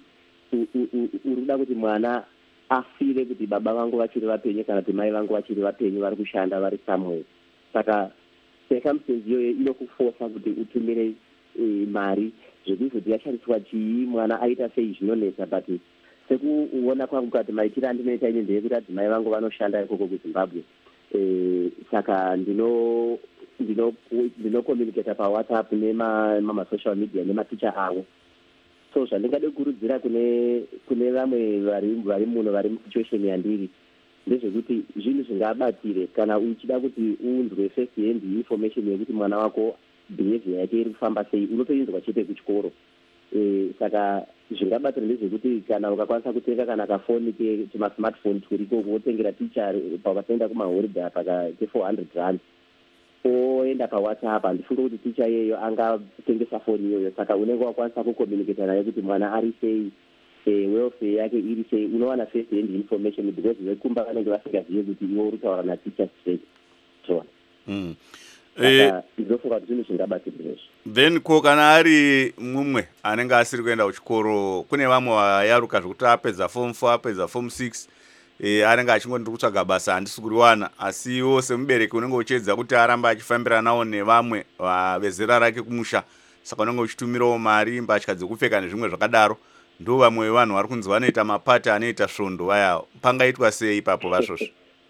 uri kuda kuti mwana afire kuti baba vangu vachiri vapenyu kana kuti mai vangu vachiri vapenyu vari kushanda vari somewhere. Saka circumstance iyoyo inokuforsa kuti utumire e, mari zvekuzoti yashandiswa chii, mwana aita sei, zvinonetsa. But sekuona kwangu kuti maitiro andinoita ine ndeyekuti adzimai vangu vanoshanda ikoko kuZimbabwe. E, saka ndino ndino ndino communicate paWhatsApp nemasocial media nematicha avo. So zvandingade kukurudzira kune kune vamwe vari vari muno vari musituation yandiri, ndezvekuti zvinhu zvingabatire kana uchida kuti uunzwe first hand information yekuti mwana wako behavior yake iri kufamba sei unotoinzwa chete kuchikoro. E, saka zvingabatira ndezvekuti kana ukakwanisa kutenga kana kafoni kemasmartphone turiko wotengera ticha pakaenda kumaholiday paka ke-four hundred rand oenda pawhatsapp handifunge kuti ticha iyeyo angatengesa foni iyoyo. Saka unenge wakwanisa kucommunicata naye kuti mwana ari sei, e, welfare yake iri sei, unowana first hand information because vekumba vanenge vasingazivi kuti iwe uri kutaura naticha straight so mm. saka ndinofunga kuti zvinhu zvingabatirira. Then ko kana ari mumwe anenge asiri kuenda kuchikoro, kune vamwe vayaruka zvokuti apedza form four apedza form six e, anenge achingoti ndiri kutsvaga basa handisi kuriwana, asi iwo semubereki unenge uchiedza kuti aramba achifambira nawo nevamwe vezera rake kumusha, saka unenge uchitumirawo mari, mbatya dzekupfeka nezvimwe zvakadaro. Ndo vamwe vanhu vari kunzi vanoita mapati anoita svondo vaya, pangaitwa sei ipapo vazvozvo?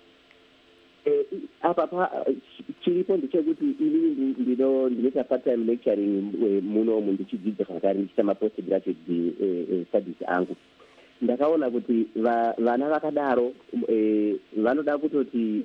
Apa chiripo ndechekuti ini ndinoita part-time lecturing munomu ndichidzidza zvakare ndichiita mapost graduate studies angu. Ndakaona kuti vana vakadaro vanoda kutoti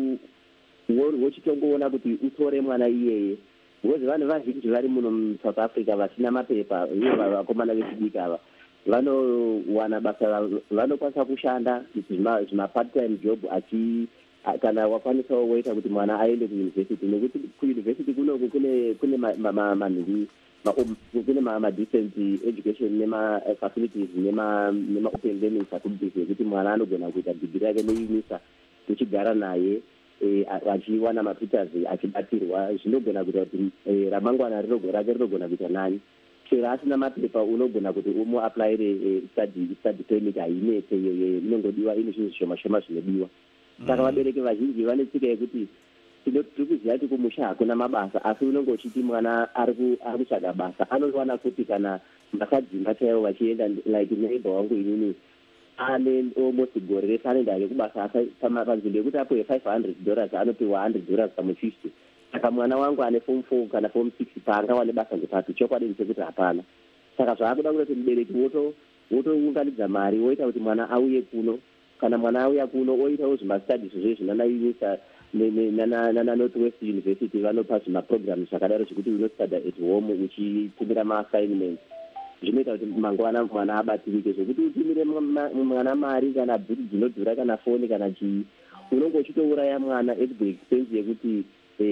wochitongoona kuti utore mwana iyeye, because vanhu vazhinji vari muno muSouth Africa vasina mapepa, ivo vakomana vechidiki ava vanowana basa, vanokwanisa kushanda zvima part-time job achi kana wakwanisawo woita kuti mwana aende kuuniversity, nekuti kuuniversity kunoku kune kune manhiri kune ma-decent education nema-facilities nema-open learning facilities ekuti mwana anogona kuita degree yake neunisa tuchigara naye achiwana mapiters achibatirwa. Zvinogona kuita kuti ramangwana rake rinogona kuita nani. Chero asina mapepa unogona kuti umuaplayire study permit hainetse iyoyo, inongodiwa ine zvinhu zvishoma shoma zvinodiwa. Saka vabereki vazhinji vane tsika yekuti tiri kuziva kuti kumusha hakuna mabasa, asi unenge uchiti mwana ari kutsvaga basa. Anowana kuti kana makadzimba chaivo vachienda, like neighbor wangu inini ane almost gore rese anoenda hake kubasa, panzvimbo yekuti apiwe five hundred dollars anopiwa one hundred dollars pamwe fifty. Saka mwana wangu ane form four kana form six paangawane basa ngepatu, chokwadi ndechekuti hapana. Saka zvaakuda kuti mubereki wotounganidza mari woita kuti mwana auye kuno, kana mwana auya kuno oitawo zvimastudies zvezvi nanaunisa nana-Northwest University vanopa zvimaprograms zvakadaro zvekuti unostudy at home uchitumira ma-assignments. Zvinoita kuti mangwana mwana abatirike, zvokuti utumire mwana mari kana bhuti dzinodhura kana foni kana chii, unenge uchitouraya mwana at the expense yekuti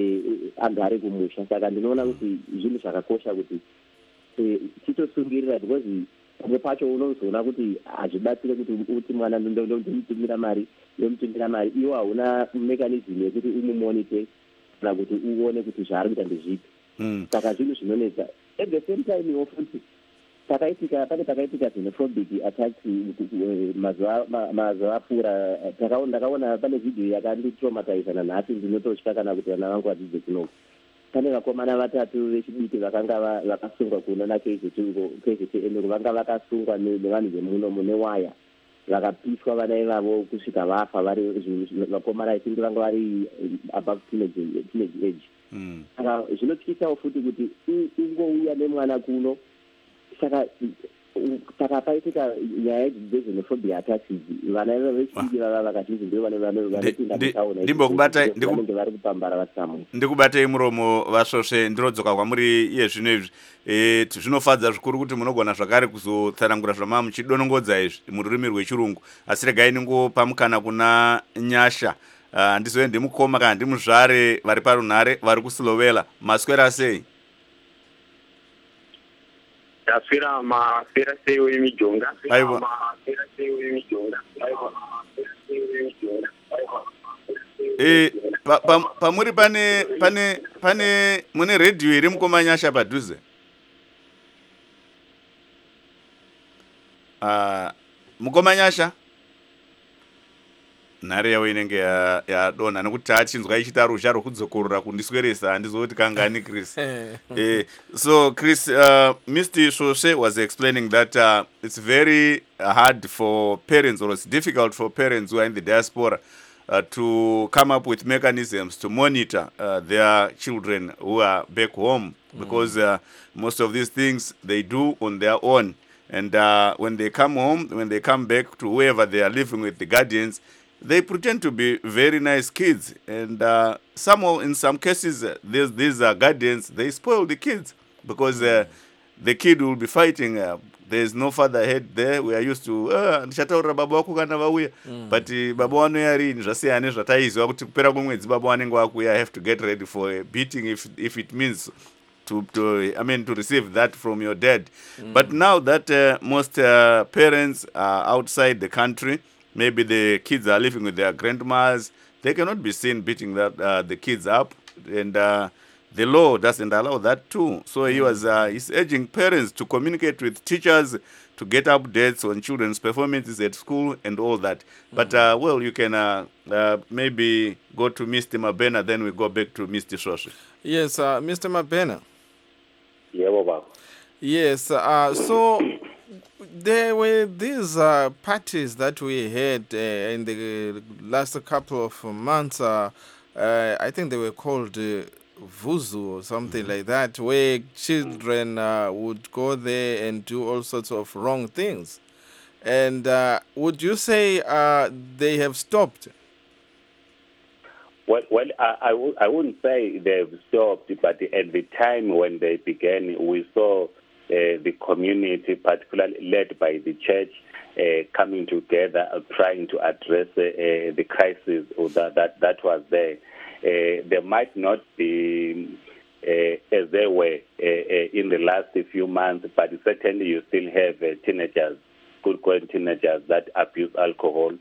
agare kumusha. Saka ndinoona kuti zvinhu zvakakosha kuti titosungirira, because pamwe pacho unozoona kuti hazvibatsire kuti uti mwana ndomutumira mari yomutumira mari, iwo hauna mechanism yekuti umumonite kana kuti uone kuti zvaari kuita ndezvipi. Saka zvinhu zvinonetsa. At the same time iwo futi takaitika pane pakaitika xenophobic attacks mazuva apfuura. Ndakaona pane video yakanditraumatiza nanhasi, ndinototya kana kuti vana vangu vadzidze kunoku. Pane vakomana vatatu vechidiki vakanga vakasungwa kunana K Z T N, vanga vakasungwa nevanhu vemuno mune waya, vakapiswa vana ivavo kusvika vafa. Vari vakomana I think vanga vari above teenage age. Saka zvinotyisawo futi kuti ungouya nemwana kuno. Saka saka paitika nyaya idzi dzezvenophobia attacks idzi, vana ivo vechidiki vava vakazhinji ndivo vanopinda mutaona vanenge vari kupambara vasamwe. Ndikubatei muromo vasvosve, ndinodzoka kwamuri iye zvino izvi. E, zvinofadza zvikuru kuti munogona zvakare kuzotsanangura zvama muchidonongodza izvi mururimi rwechirungu, asi regai ningopa mukana kuna Nyasha. Uh, ndizove ndimukoma kana ndimuzvare vari parunhare vari kuSlovela. Maswera sei? Taswira mafera sei wemijonga. Aiwa. Mafera sei wemijonga. Aiwa. Eh, pamuri pane pane pane mune radio iri mukoma Nyasha padhuze? Ah, mukoma Nyasha? Nhare yawo inenge yadonha nekuti taachinzwa ichita ruzha rwokudzokorora kundisweresa handizoti kangani Chris. eh, so Chris, uh, Mister Shoshe was explaining that uh, it's very hard for parents, or it's difficult for parents who are in the diaspora uh, to come up with mechanisms to monitor uh, their children who are back home, because uh, most of these things they do on their own. And uh, when they come home, when they come back to wherever they are living with the guardians, they pretend to be very nice kids, and uh, some of, in some cases, uh, these these uh, guardians, they spoil the kids because uh, the kid will be fighting. Uh, there's no father head there. We are used to ah, ndichataurira baba wako kana vauya, but uh, baba wano yarini zvasiyana nezvataizwa kuti kupera kwemwedzi baba wanenge wakuya. I have to get ready for a beating if if it means to to I mean to receive that from your dad. Mm. But now that uh, most uh, parents are outside the country, maybe the kids are living with their grandmas, they cannot be seen beating that uh, the kids up, and uh, the law doesn't allow that too. So he was uh, he's urging parents to communicate with teachers to get updates on children's performances at school and all that. Mm-hmm. But uh, well, you can uh, uh, maybe go to Mister Mabena, then we go back to Mister Shoshi. Yes, uh, Mister Mabena. Yeah, Baba. Yes, uh, so there were these uh, parties that we had uh, in the last couple of months. Uh, uh, I think they were called uh, Vuzu or something like that, where children uh, would go there and do all sorts of wrong things. And uh, would you say uh, they have stopped? Well, well I, I, w- I wouldn't say they've stopped, but at the time when they began, we saw uh, the community, particularly led by the church, uh, coming together, uh, trying to address uh, the crisis that, that, that was there. Uh, there might not be uh, as they were uh, uh, in the last few months, but certainly you still have uh, teenagers, good-going teenagers that abuse alcohol,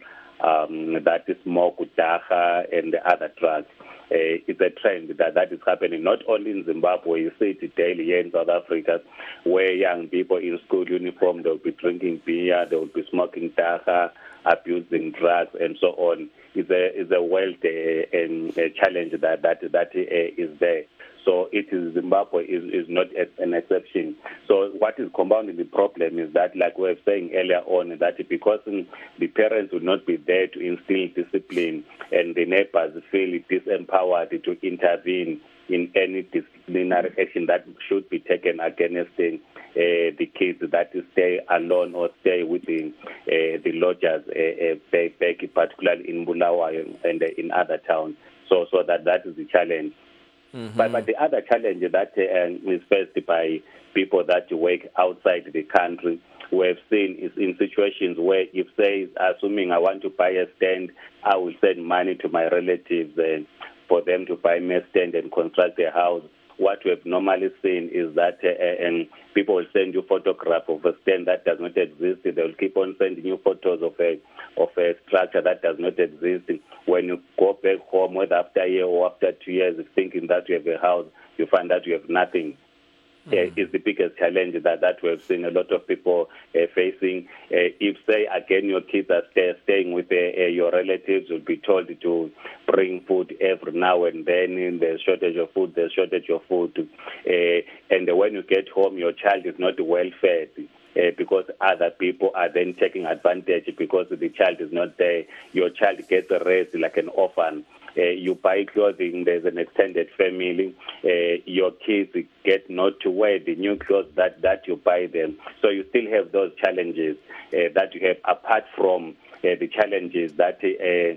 um, that smoke, dacha, and other drugs. Uh, it's a trend that, that is happening not only in Zimbabwe, you see it daily here in South Africa, where young people in school uniform, they'll be drinking beer, they'll be smoking dacha, abusing drugs, and so on. It's a, it's a world uh, and a challenge that, that, that uh, is there. So it is Zimbabwe is, is not an exception. So what is compounding the problem is that, like we were saying earlier on, that because the parents will not be there to instill discipline and the neighbors feel disempowered to intervene in any disciplinary action that should be taken against the, uh, the kids that stay alone or stay with the, uh, the lodgers, uh, uh, back, particularly in Bulawayo and uh, in other towns. So, so that, that is the challenge. Mm-hmm. But, but the other challenge that uh, is faced by people that work outside the country, we have seen is in situations where if, say, assuming I want to buy a stand, I will send money to my relatives uh, for them to buy me a stand and construct a house. What we have normally seen is that uh, and people will send you photograph of a stand that does not exist. They will keep on sending you photos of a of a structure that does not exist. When you go back home, whether after a year or after two years, thinking that you have a house, you find that you have nothing. Mm. Uh, is the biggest challenge that, that we have seen a lot of people uh, facing. Uh, if, say, again, your kids are stay, staying with uh, uh, your relatives, you'll be told to bring food every now and then. There's shortage of food, there's shortage of food. Uh, and when you get home, your child is not well fed. Uh, because other people are then taking advantage because the child is not there. Your child gets raised like an orphan. Uh, you buy clothing, there's an extended family. Uh, your kids get not to wear the new clothes that, that you buy them. So you still have those challenges uh, that you have apart from uh, the challenges that uh,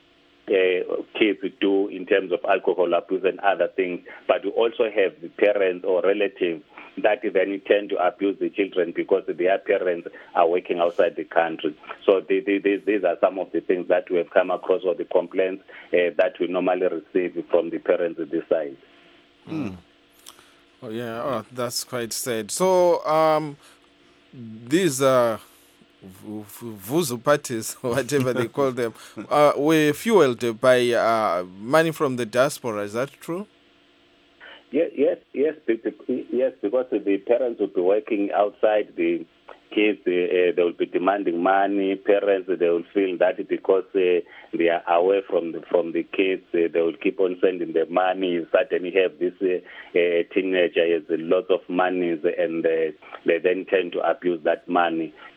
Uh, kids do in terms of alcohol abuse and other things, but we also have the parents or relatives that then tend to abuse the children because their parents are working outside the country. So the, the, the, these are some of the things that we have come across, or the complaints uh, that we normally receive from the parents at this side. Mm. Oh yeah, oh, that's quite sad. So um, these are Vuzu parties, whatever they call them, uh, were fueled by uh, money from the diaspora. Is that true? Yes, yes, yes, yes. Because the parents will be working outside, the kids uh, they will be demanding money. Parents they will feel that because uh, they are away from the from the kids, uh, they will keep on sending the money. You certainly have this uh, uh, teenager has a lot of money, and uh, they then tend to abuse that money.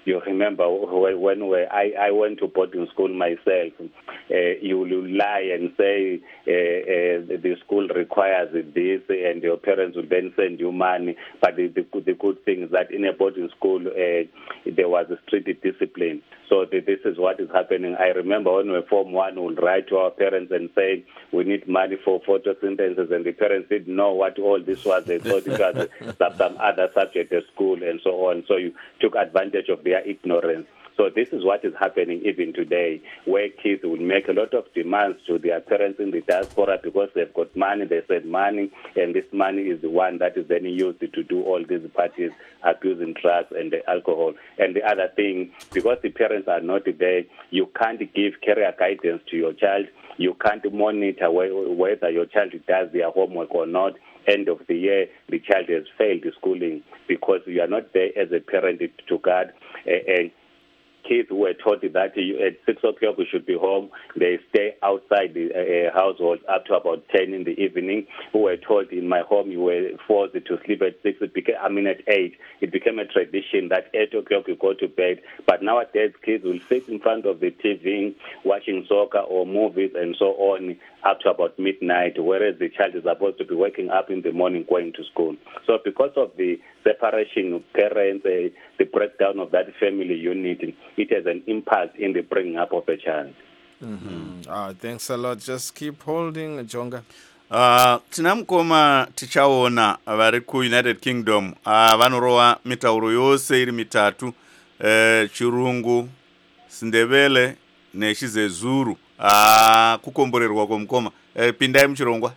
You remember when, when we, I, I went to boarding school myself, uh, you will lie and say uh, uh, the school requires this, and your parents will then send you money. But the, the, the good thing is that in a boarding school, uh, there was a strict discipline. So the, this is what is happening. I remember when we were Form one, we would write to our parents and say, we need money for photosynthesis, and the parents didn't know what all this was. They thought it was some other subject at school and so on. So you took advantage of their ignorance. So this is what is happening even today, where kids will make a lot of demands to their parents in the diaspora because they've got money, they said money, and this money is the one that is then used to do all these parties, abusing drugs and the alcohol. And the other thing, because the parents are not there, you can't give career guidance to your child, you can't monitor whether your child does their homework or not. End of the year, the child has failed schooling because you are not there as a parent to guard. And kids were taught that at six o'clock we should be home. They stay outside the uh, household up to about ten in the evening. We were taught in my home you were forced to sleep at six. It became, I mean, at eight. It became a tradition that eight o'clock you go to bed. But nowadays, kids will sit in front of the T V watching soccer or movies and so on up to about midnight, whereas the child is supposed to be waking up in the morning going to school. So because of the separation of parents, uh, the breakdown of that family unit, it has an impact in the bringing up of a child. Mm-hmm. Ah, thanks a lot. Just keep holding, Jonga. Uh, tina mukoma tichaona vari kuUnited Kingdom uh, vanorova mitauro yose iri mitatu uh, Chirungu, Sindebele neChizezuru. uh, kukomborerwa kwomukoma. uh, pindai muchirongwa.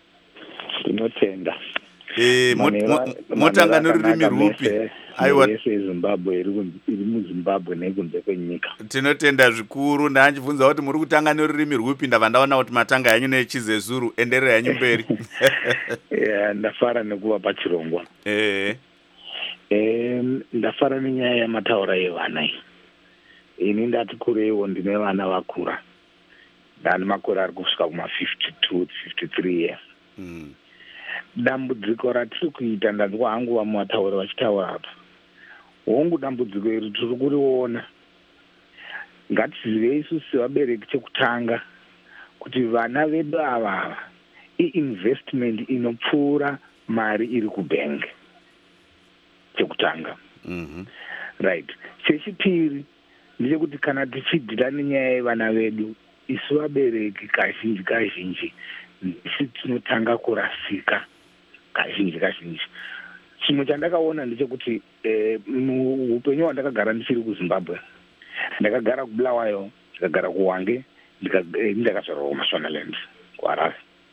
Tinotenda. Eh, motanga rurimi rwupi? Aiwa Zimbabwe iri muZimbabwe nekunze kwenyika. Tinotenda zvikuru. Ndanjibvunza kuti muri kutanga nerurimi rwupi, ndabva ndaona kuti matanga yanyu neChizezuru. Enderera yanyu mberi. Yeah, ndafara nekuva pachirongwa. Eh. Eh, ndafara nenyaya yamataura evana iyi. Ini ndati kureiwo ndine vana vakura. Ndane makore ari kusvika kuma fifty-two, fifty-three years. Mm. Dambudziko ratiri kuita ndanzwa hangu vamataura vachitaura apa. Hongu dambudziko iri tiri kuriona. Ngatizive isu sevabereki chekutanga kuti vana vedu ava i-investment inopfuura mari iri kubank chekutanga. Mm-hmm. Right. Chechipiri ndechekuti kana tichidhira nenyaya yevana vedu, isu vabereki kazhinji kazhinji isi tinotanga kurasika kazhinji kazhinji. Chimwe chandakaona ndechekuti eh, muupenyu hwandakagara ndichiri kuZimbabwe, ndakagara kuBulawayo, ndakagara kuHwange, ndakazvarwa kuMashonaland kuHarare.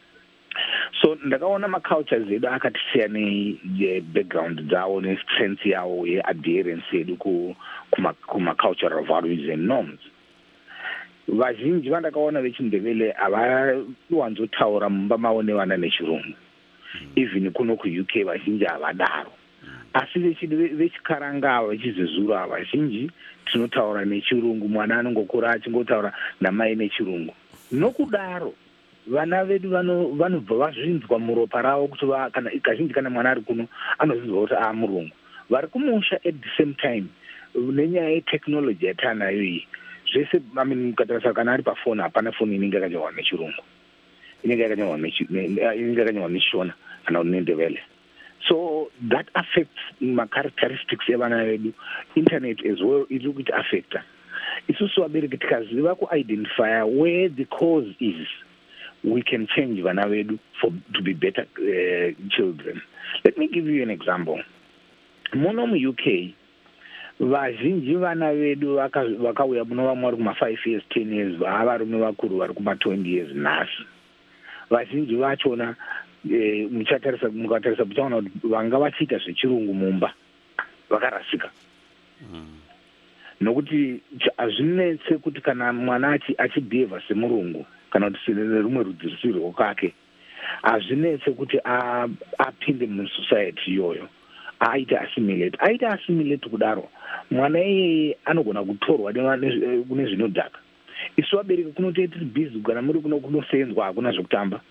So ndakaona macultures edu akatisiya nebackground dzavo nestrength yavo yeadherence yedu kumacultural values and norms. Vazhinji vandakaona vechiNdebele havawanzotaura mumba mavo nevana nechirungu. Even kuno kuU K vazhinji havadaro. Asi vechikaranga ava vechiZezuru ava vazhinji tinotaura nechirungu, mwana anongokura achingotaura namai nechirungu. Nokudaro vana vedu vanobva vazvinzwa muropa ravo kuti kana kazhinji kana mwana ari kuno anozvinzwa kuti aa murungu. Vari kumusha at the same time nenyaya yetechnology yatanayo iyi. Zvese I mean mukatarisa kana ari pafoni hapana foni inenge yakanyorwa nechirungu. Inenge yakanyorwa inenge yakanyorwa nechishona kana nendebele. So that affects my characteristics evana vedu. Internet as well iri kuti affecta. Isusu vabereki tikaziva kuidentify where the cause is, we can change vana vedu for to be better uh, children. Let me give you an example. Muno mu U K vazhinji vana vedu vakauya muno vamwe vari kuma five years, ten years, varume vakuru vari kuma twenty years nhasi. Vazhinji vachona eh, muchatarisa mukatarisa muchaona kuti vanga vachiita zvechirungu mumba vakarasika. Mm. Nokuti hazvinetse kuti kana mwana achibheheva semurungu kana kuti rumwe rudzi rusiri rwokake, hazvinetse kuti apinde musociety iyoyo, aite assimilate. Aite assimilate kudaro, mwana iyeye anogona kutorwa kune zvinodhaka. Isu vabereki kunotoita tiri busy, kana muri kuno kunosenzwa hakuna zvekutamba.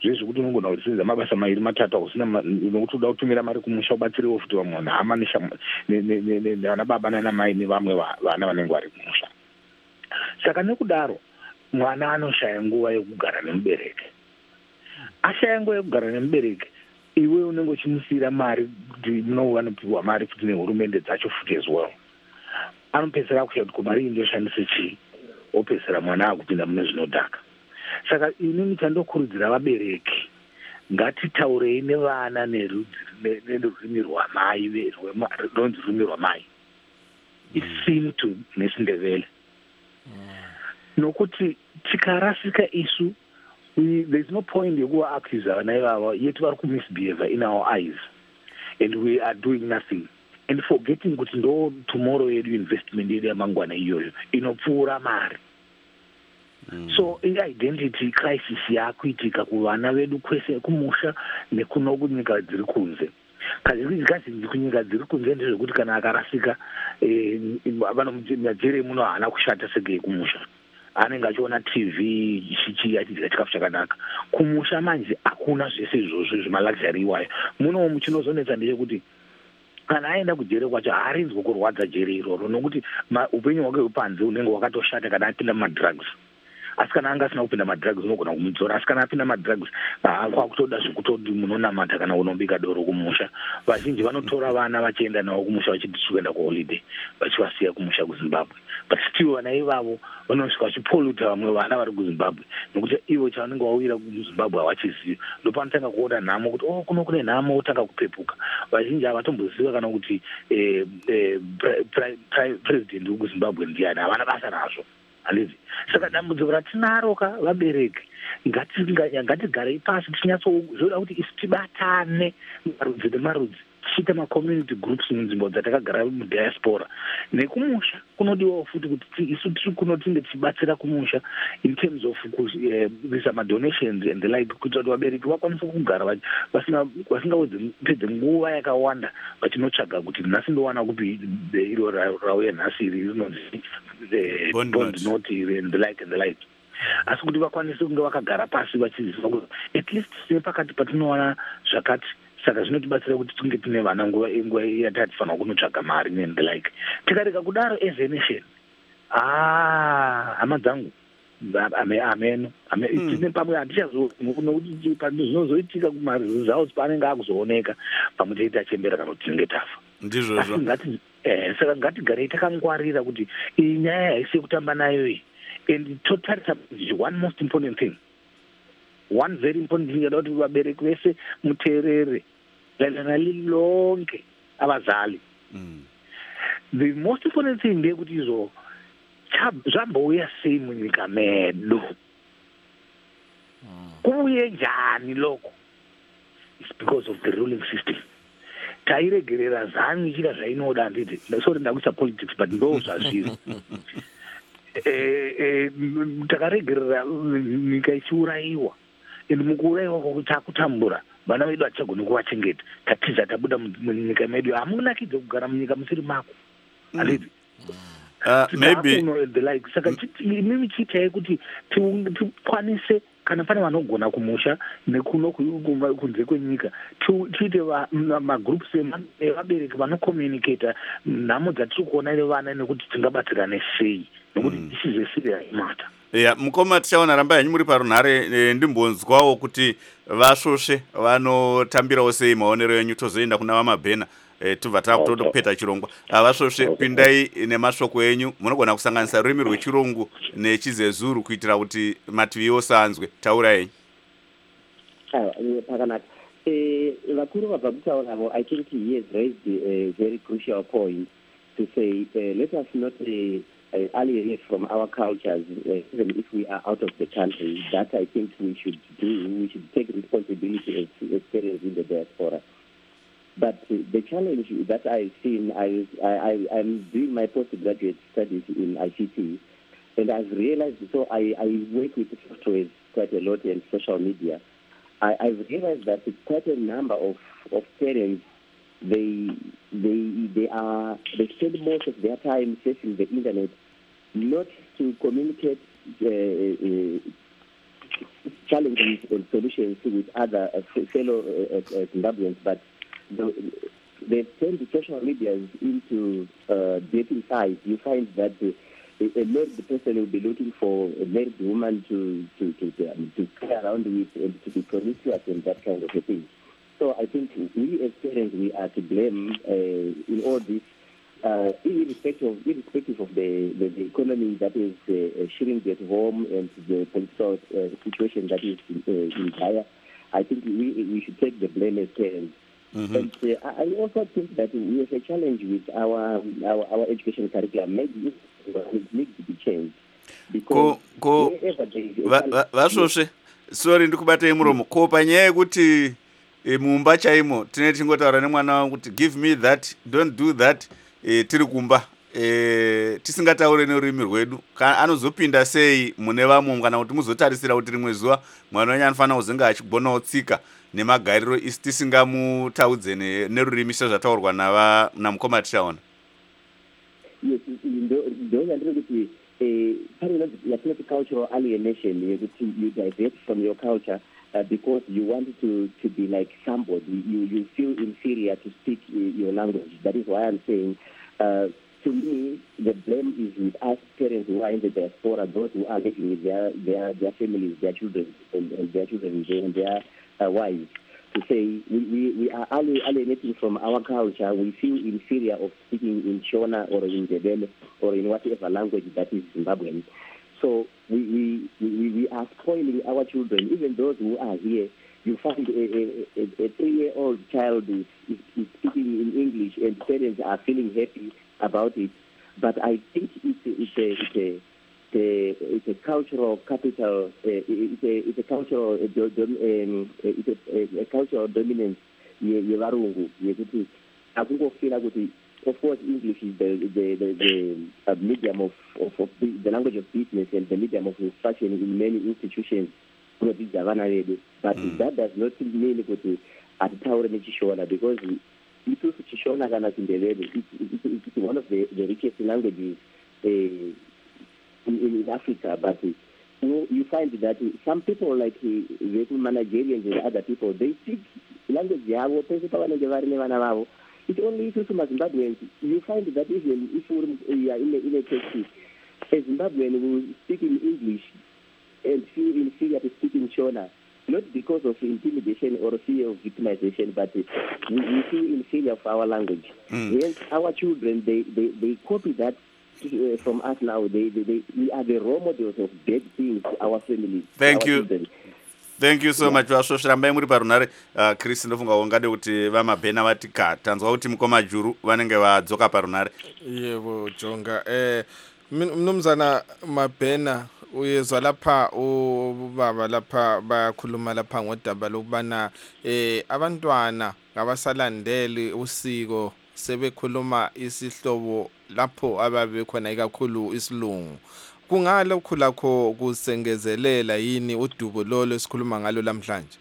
zvezvekuti unogona kudzidza mabasa mairi matatu ausina nokuti uda kutumira mari kumusha ubatsirewo futi vamwe vanhu hama nevana baba nana mai nevamwe vana vanenge vari kumusha. Saka nekudaro mwana anoshaya nguva yekugara nemubereki. Ashaya nguva yekugara nemubereki, iwe unenge uchimusiyira mari kuti munoo vanopiwa mari futi nehurumende dzacho futi as well. Anopedzera kushaya kuti mari iyi ndoshandise chii, opedzera mwana akupinda mune zvinodhaka. Saka inini chandokurudzira vabereki, ngatitaurei nevana nerurimi rwamai, ronzi rurimi rwamai, isintu nesindevele. Nokuti tikarasika isu, there's no point yekuva accuse vana ivava yet vari kumisbehave in our eyes and we are doing nothing and forgetting kuti ndo tomorrow yedu investment yedu yamangwana iyoyo inopfuura mari. Mm. So i-identity crisis yakuitika kuvana vedu kwese kumusha nekuno kunyika dziri kunze. Kazhinji kazhinji kunyika dziri kunze ndezvekuti kana akarasika vanomujere muno haana kushata sege kumusha. Anenge achiona T V chichi achidya chikafu chakanaka. Kumusha manje hakuna zvese izvozvo zvemalaxury iwayo. Muno muchinozonetsa ndechekuti kana aenda kujere kwacho haarinzwi kurwadza jere iroro nokuti upenyu hwake hwepanze unenge hwakatoshata kana apinda mumadrugs. Asi kana anga asina kupinda madrugs unogona kumudzora. Asi kana apinda madrugs kwakutoda zvekutoti munonamata kana unombika doro kumusha. Vazhinji vanotora vana vachienda navo kumusha vachiti tikuenda kuholiday vachivasiya kumusha kuZimbabwe. But still vana ivavo vanosvika vachipoluta vamwe vana vari kuZimbabwe nokuti ivo chavanenge vawira kuZimbabwe havachizivi. Ndopanotanga kuona nhamo kuti oh kuno kune nhamo otanga kupepuka. Vazhinji havatomboziva kana kuti eh, eh, president wekuZimbabwe ndiani, havana basa nazvo. Alizi. Saka dambudziko ratinaro ka vabereki ngatigarei pasi tinyatsozoda kuti isi tibatane marudzi nemarudzi tichiita macommunity groups munzvimbo dzatakagara mudiaspora. Nekumusha kunodiwawo futi kuti isu tiri kuno tinge tichibatsira kumusha in terms of kuisa madonations and the like kuitira kuti vabereki vakwanise kugara vasingapedze nguva yakawanda vachinotsvaga kuti nhasi ndowana kupi iro rauya nhasi iri rinonzi bond note and the like and the like. Asi kuti vakwanise kunge vakagara pasi vachiziva kuti at least tine pakati patinowana zvakati. Saka zvinotibatsira kuti tinge tine vana nguva nguva yatatifanira kunotsvaga mari and the like. Tikareka kudaro as a nation, ah hama dzangu ameno tine pamwe hatichazonokuti zvinozoitika kumari zvavo panenge akuzooneka pamwe teiti achembera kana kuti tinenge tafa. Ndizvozvo. Saka ngatigarei takangwarira kuti iyi nyaya haisi kutamba nayo iyi. And totarisa one most important thing, one very important thing about vabereki vese muteerere dhalana lilonke avazali. The most important thing ndeyekuti izvo zvambouya sei munyika medu, kuuye njani loko, it's because of the ruling system. Tairegerera zanu ichita zvainoda nditi sorry ndakuisa politics but ndo zvazviri. Takaregerera nyika ichiurayiwa and mukuurayiwa kwakuti takutambura vana vedu hatichagoni kuvachengeta. Tatiza tabuda munyika medu hamunakidze kugara munyika musiri mako. Handiti? Maybe like saka mimi chiitai kuti tikwanise kana pane vanogona kumusha nekuno kunze kwenyika tiite magroups evabereki vanokommunicata nhamo dzatiri kuona nevana nekuti tingabatsirane sei nekuti this is a serious matter. Yeah, mukoma tichaona ramba yanyu muri parunhare ndimbonzwawo kuti vasvosve vanotambirawo sei maonero enyu tozoenda kuna vamabhena tubva takutoda kupeta chirongwa. Vasvosve pindai nemashoko enyu, munogona kusanganisa rurimi rwechirungu nechizezuru kuitira kuti mativi ose anzwe. Taurai. Pakanaka. Vakuru vabva kutauravo, I think he has raised a very crucial point to say uh, let us not uh, uh, alienate from our cultures, uh, even if we are out of the country. That I think we should do. We should take responsibility as experience in the diaspora. But uh, the challenge that I've seen, I, I, I'm doing my postgraduate studies in I C T, and I've realized, so I, I work with software quite a lot and social media. I, I've realized that quite a number of, of parents, they, they, they, are, they spend most of their time surfing the internet, not to communicate uh, uh, challenges and solutions with other uh, fellow uh, uh, Zimbabweans, but the, they turn the social media into uh, dating sites. You find that uh, a married person will be looking for a married woman to to to, to, um, to play around with and to be promiscuous and that kind of a thing. So I think we as parents, we are to blame uh, in all this, uh, irrespective of, irrespective of the, the, the economy that is uh, shrinking at home and the political uh, situation that is uh, in dire. I think we we should take the blame as parents. Mm-hmm. And uh, I also think that we have a challenge with our our, our education curriculum. Maybe it needs to be changed. Ko ko vasvosve sorry ndikubatei muromo ko panyaya yekuti e, mumba chaimo tine tingotaura nemwana wangu kuti give me that, don't do that, e, tiri kumba e, tisingataure nerurimi rwedu anozopinda sei mune vamwe kana kuti muzotarisira kuti rimwe zuva mwana wenyu anofanira kuzenge achigonawo tsika nemagariro isi tisingamutaudze nerurimi sezvataurwa namukoma tichaona. Yes, ndoona ndiri kuti pane yatinoti cultural alienation yekuti you divert from your culture uh, because you want to to be like somebody, you you feel inferior to speak your language. That is why I'm saying uh, to me the blame is with us parents who are in the diaspora, those who are living with their their, their families, their children and, and their children and their uh, wives. To say we, we, we are alienating from our culture, we feel inferior of speaking in Shona or in Ndebele or in whatever language that is Zimbabwean. So we, we, we, we are spoiling our children, even those who are here. You find a, a, a, a three-year-old child is, is, is speaking in English and parents are feeling happy about it. But I think it's a, it's a, it's a it's a cultural capital. Uh, it's a it's a cultural um, it's a, a cultural dominance. Yevarungu. Yekuti akungofira kuti of course English is the the the, the uh, medium of, of, of the, the language of business and the medium of instruction in many institutions. But mm. that does not mean kuti atitaure nechishona because isusu chishona kana chindevede it's one of the, the richest languages. Uh, In, in Africa, but uh, you, know, you find that uh, some people like uh, the Managerians and other people, they speak language. It's only if you're Zimbabweans, you find that even if you are in a, in a taxi, a Zimbabwean will speak in English and feel inferior to speak in Shona, not because of intimidation or fear of victimization, but uh, we, we feel inferior of our language. Mm. Hence, our children, they, they, they copy that from us now. They, they, they, we are the role models of bad things to our families. Thank our you. Children. Thank you so yeah. much. Vasvosve rambai muri parunare. uh, Chris ndofunga ungade kuti vamabhena vati ka tanzwa kuti mukoma juru vanenge vadzoka parunare. Yebo Jonga. Eh mnumzana Mabhena uyezwa lapha ubaba lapha bayakhuluma lapha ngodaba lokubana eh abantwana ngabasalandeli usiko sebekhuluma isihlobo lapho ababe khona ikakhulu isilungu. Kungalokho lakho kusengezelela yini udubo lolo esikhuluma ngalo namhlanje?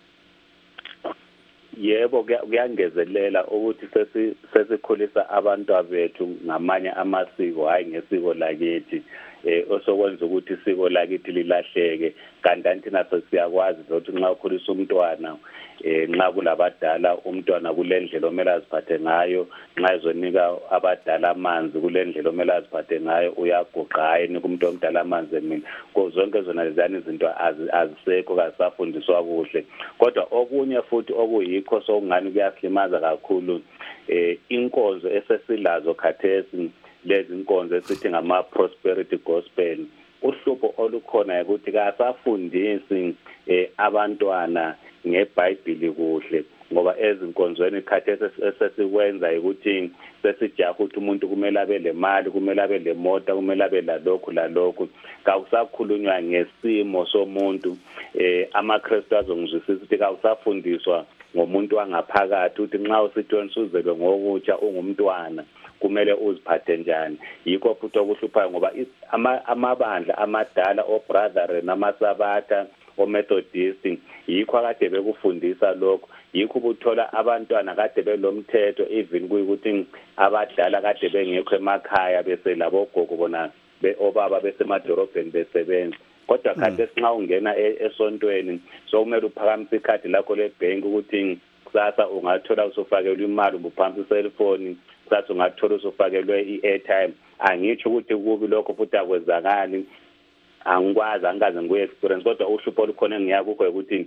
Yebo kuyangezelela ukuthi sesi sesikhulisa abantu abethu ngamanye amasiko hayi ngesiko lakithi. Eh osokwenza ukuthi isiko lakithi lilahleke kanti thina sesiyakwazi ukuthi nxa ukhulisa umntwana eh nxa kulabadala umntwana kulendlela omele aziphathe ngayo, nxa ezonika abadala amanzi kulendlela omele aziphathe ngayo, uyagoqa hayi nika umuntu omdala amanzi emini. Zonke zona lezani izinto azisekho kasafundiswa kuhle. Kodwa okunye futhi okuyikho sokungani kuyaslimaza kakhulu eh inkonzo esesilazo khathesi, lezi inkonzo esithi ngama prosperity gospel. Uhlupho olukhona ukuthi kasafundisi eh abantwana ngeBhayibheli kuhle, ngoba ezinkonzweni khathesi esesikwenza ukuthi sesijaha ukuthi umuntu kumele abe le mali, kumele abe le mota, kumele abe la lokhu la lokhu. Kawusakhulunywa ngesimo somuntu. eh amaKristu azongizwisisa ukuthi kawusafundiswa ngomuntu wangaphakathi ukuthi nxa usithi usuzelwe ngokutsha ungumntwana kumele uziphathe njani. Yikho futhi okuhluphayo ngoba amabandla amadala oBrother namaSabatha oMethodist yikho kade bekufundisa lokho. Yikho ubuthola abantwana kade belomthetho even kuyikuthi abadala kade bengekho emakhaya bese labo gogo bona be obaba besemadorobheni besebenza. kodwa khathesi nxa ungena esontweni so kumele uphakamise ikhadi lakho lebhenki ukuthi kusasa ungathola usufakelwe imali ubuphampisa cellphone kusasa ungathola usufakelwe i-airtime angitsho ukuthi kubi lokho futhi akwenzakali angikwazi angikaze ngiku-experience kodwa uhlupho olukhona engiyakukho ukuthi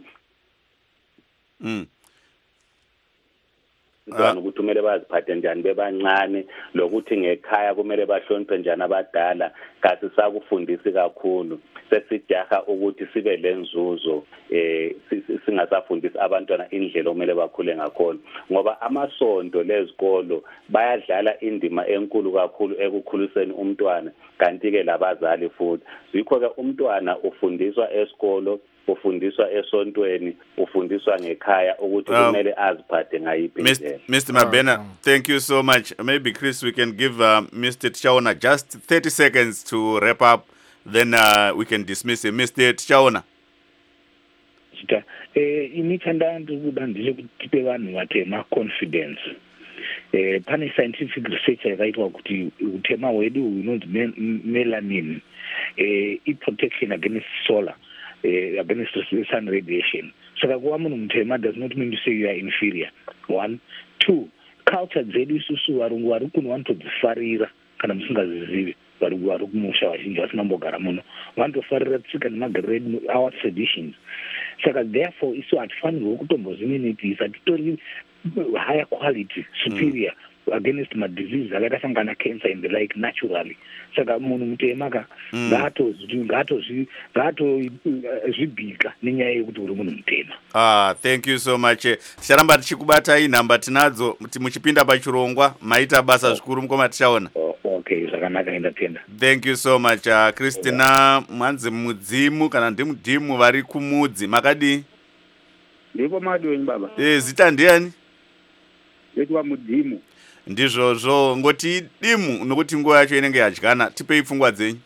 mm Ngicabanga ukuthi kumele baziphathe njani bebancane lokuthi ngekhaya kumele bahloniphe njani abadala kasi sakufundisi kakhulu sesijaha ukuthi sibe lenzuzo eh singasafundisi abantwana indlela okumele bakhule ngakhona ngoba amasonto lezikolo bayadlala indima enkulu kakhulu ekukhuliseni umntwana kanti ke labazali futhi yikho ke umntwana ufundiswa esikolo ufundiswa esontweni ufundiswa ngekhaya ukuthi kumele aziphathe ngayiphi indlela. Mister Mabena, thank you so much. Maybe Chris, we can give uh, Mister Tshaona just thirty seconds to wrap up, then uh, we can dismiss him. Mister Tshaona. Chita eh imithanda ndikuda ndile kutipe vanhu vatema confidence. Eh pane scientific research yakaitwa ukuthi utema hwedu unonzi melanin eh i protection against solar Uh, against sun radiation. So that woman mutema does not mean to say you are inferior. One. Two, culture zedu isusu warungu warukunu wanto dzifarira kana musingazizivi warungu warukumusha vazhinji vasina mbogara muno vantofarira tsika nemagarire our traditions. Saka therefore isu hatifanirwi kutomboziminitisa hatitori higher quality superior mm. against my disease akaita sangana cancer and the like naturally. Saka munhu mutema ka ngato ngato ngato zvibika nenyaya yekuti uri munhu mutema. Ah, thank you so much. Ticharamba tichikubata i nhamba tinadzo kuti muchipinda pachirongwa maita basa zvikuru mukoma tichaona. Okay, zvakanaka enda tenda. Thank you so much. Uh, Christina mwanzi mudzimu kana ndimudimu vari kumudzi makadi? Ndipo madweni baba. Eh, zita ndiani? Yetwa mudzimu. Ndizvozvo ngoti dimu nokuti nguva yacho inenge yadyana tipei pfungwa dzenyu.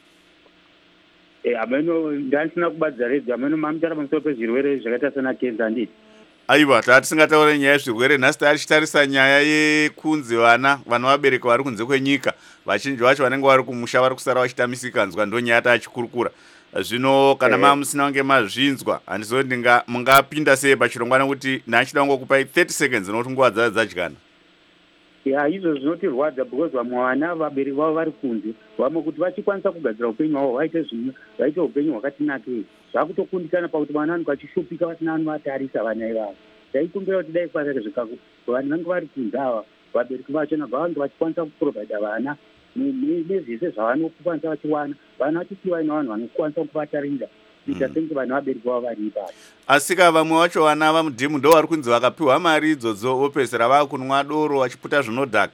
Eh ameno ndansina kubadza redzi ameno mamutara pamusoro pezvirwere zvakaita sana kenza nditi. Aiwa tatisingataure nyaya yezvirwere nhasi tarichitarisa nyaya yekunzi vana vana vabereki vari kunze kwenyika vazhinji vacho vanenge vari kumusha vari kusara vachitamisika ndo nyaya tachikurukura zvino kana mama musina kunge mazvinzwa handizo ndinga mungapinda sei pachirongwa nekuti ndachida kungokupai thirty seconds nokuti nguva dzayo dzadyana. Ya izvo zvinotirwadza because vamwe vana vabereki vavo vari kunze vamwe kuti vachikwanisa kugadzira upenyu hwavo vaite zvimwe vaite upenyu hwakati nakei zvakutokundikana pakuti vana vanenge vachishupika vasina vanovatarisa vana ivavo. Taikumbira kuti dai kwasake zvikaku vanhu vanenge vari kunze ava vabereki vacho nabva vanenge vachikwanisa kuprovhaida vana nezvese zvavanokwanisa vachiwana vana vachisiwa ina vanhu vanokwanisa kuvatarira kuita senge vanhu vabereki vavo vari ipapo. Asika vamwe vacho vana vamudhimu ndo vari kunzi vakapiwa mari idzodzo vopedzisira vakunwa doro vachiputa zvinodhaka.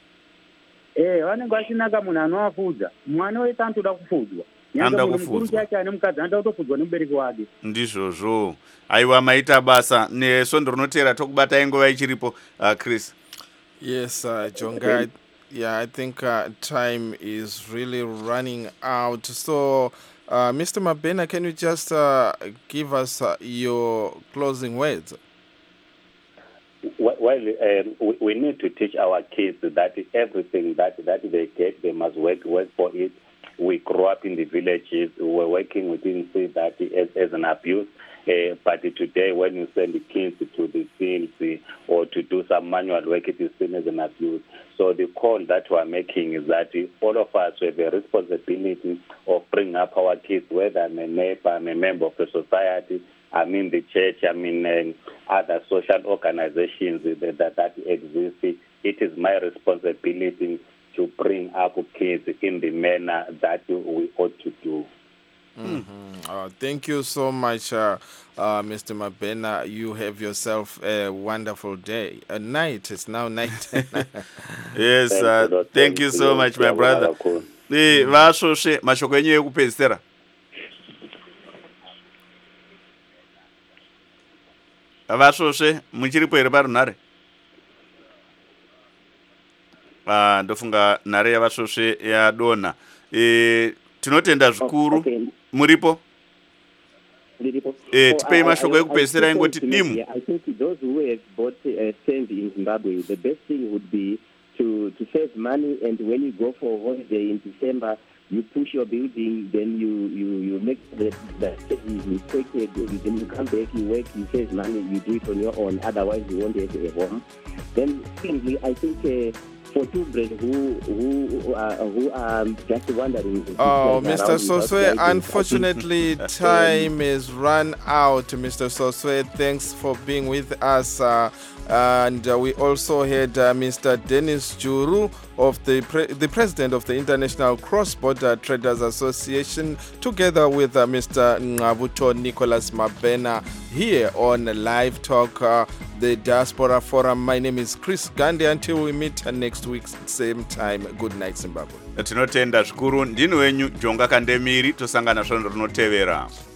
Eh vanenge vachinaka munhu anovafudza mwana wese anotoda kufudzwa. Anda kufudzwa yacho ane mukadzi anoda kutofudzwa nemubereki wake. Ndizvozvo aiwa maita basa nesvondo rinotera tokubatai nguva ichiripo. uh, Chris. Yes, uh, Jonga, yeah, I think uh, time is really running out. So, uh, Mister Mabena, can you just uh, give us uh, your closing words? Well, um, we, we need to teach our kids that everything that, that they get, they must work, work for it. We grew up in the villages, we were working within see that as, as an abuse. Uh, but today, when you send the kids to the fields uh, or to do some manual work, it is seen as an abuse. So the call that we are making is that uh, all of us have a responsibility of bringing up our kids, whether I'm a neighbor, I'm a member of the society, I'm in the church, I'm in um, other social organizations that, that, that exist. It is my responsibility to bring up kids in the manner that we ought to do. Mm-hmm. Uh, thank you so much, uh, uh, Mister Mabena. You have yourself a wonderful day. A night. It's now night. Yes, uh, thank you so much, my brother. Eh, vasvosve mashoko enyu ekupedzisira. Vasvosve muchiripo here parunhare? Ah, ndofunga nhare yavasvosve yadonha. Eh, tinotenda zvikuru. Okay. Muripo? Ndiripo. Eh, tipei mashoko ekupedzisira ingoti dimu. I think those who have bought uh, stand in Zimbabwe, the best thing would be to to save money, and when you go for holiday in December, you push your building, then you, you, you make the, the is mistaken, then you come back, you work, you save money, you do it on your own, otherwise you won't have a home. Then secondly, I think uh, for children who who uh, who are just wondering. Oh, Mister Soswe, unfortunately, time is run out. Mister Soswe, thanks for being with us. Uh, and uh, we also had uh, Mister Dennis Juru, of the pre- the president of the International Cross-Border Traders Association, together with uh, Mister Ngabuto Nicholas Mabena here on Live Talk, uh, the Diaspora Forum. My name is Chris Gandhi. Until we meet next week, same time. Good night, Zimbabwe. Tinotenda zvikuru. Ndini wenyu Jonga Kandemiri. Tosangana zvino rinotevera.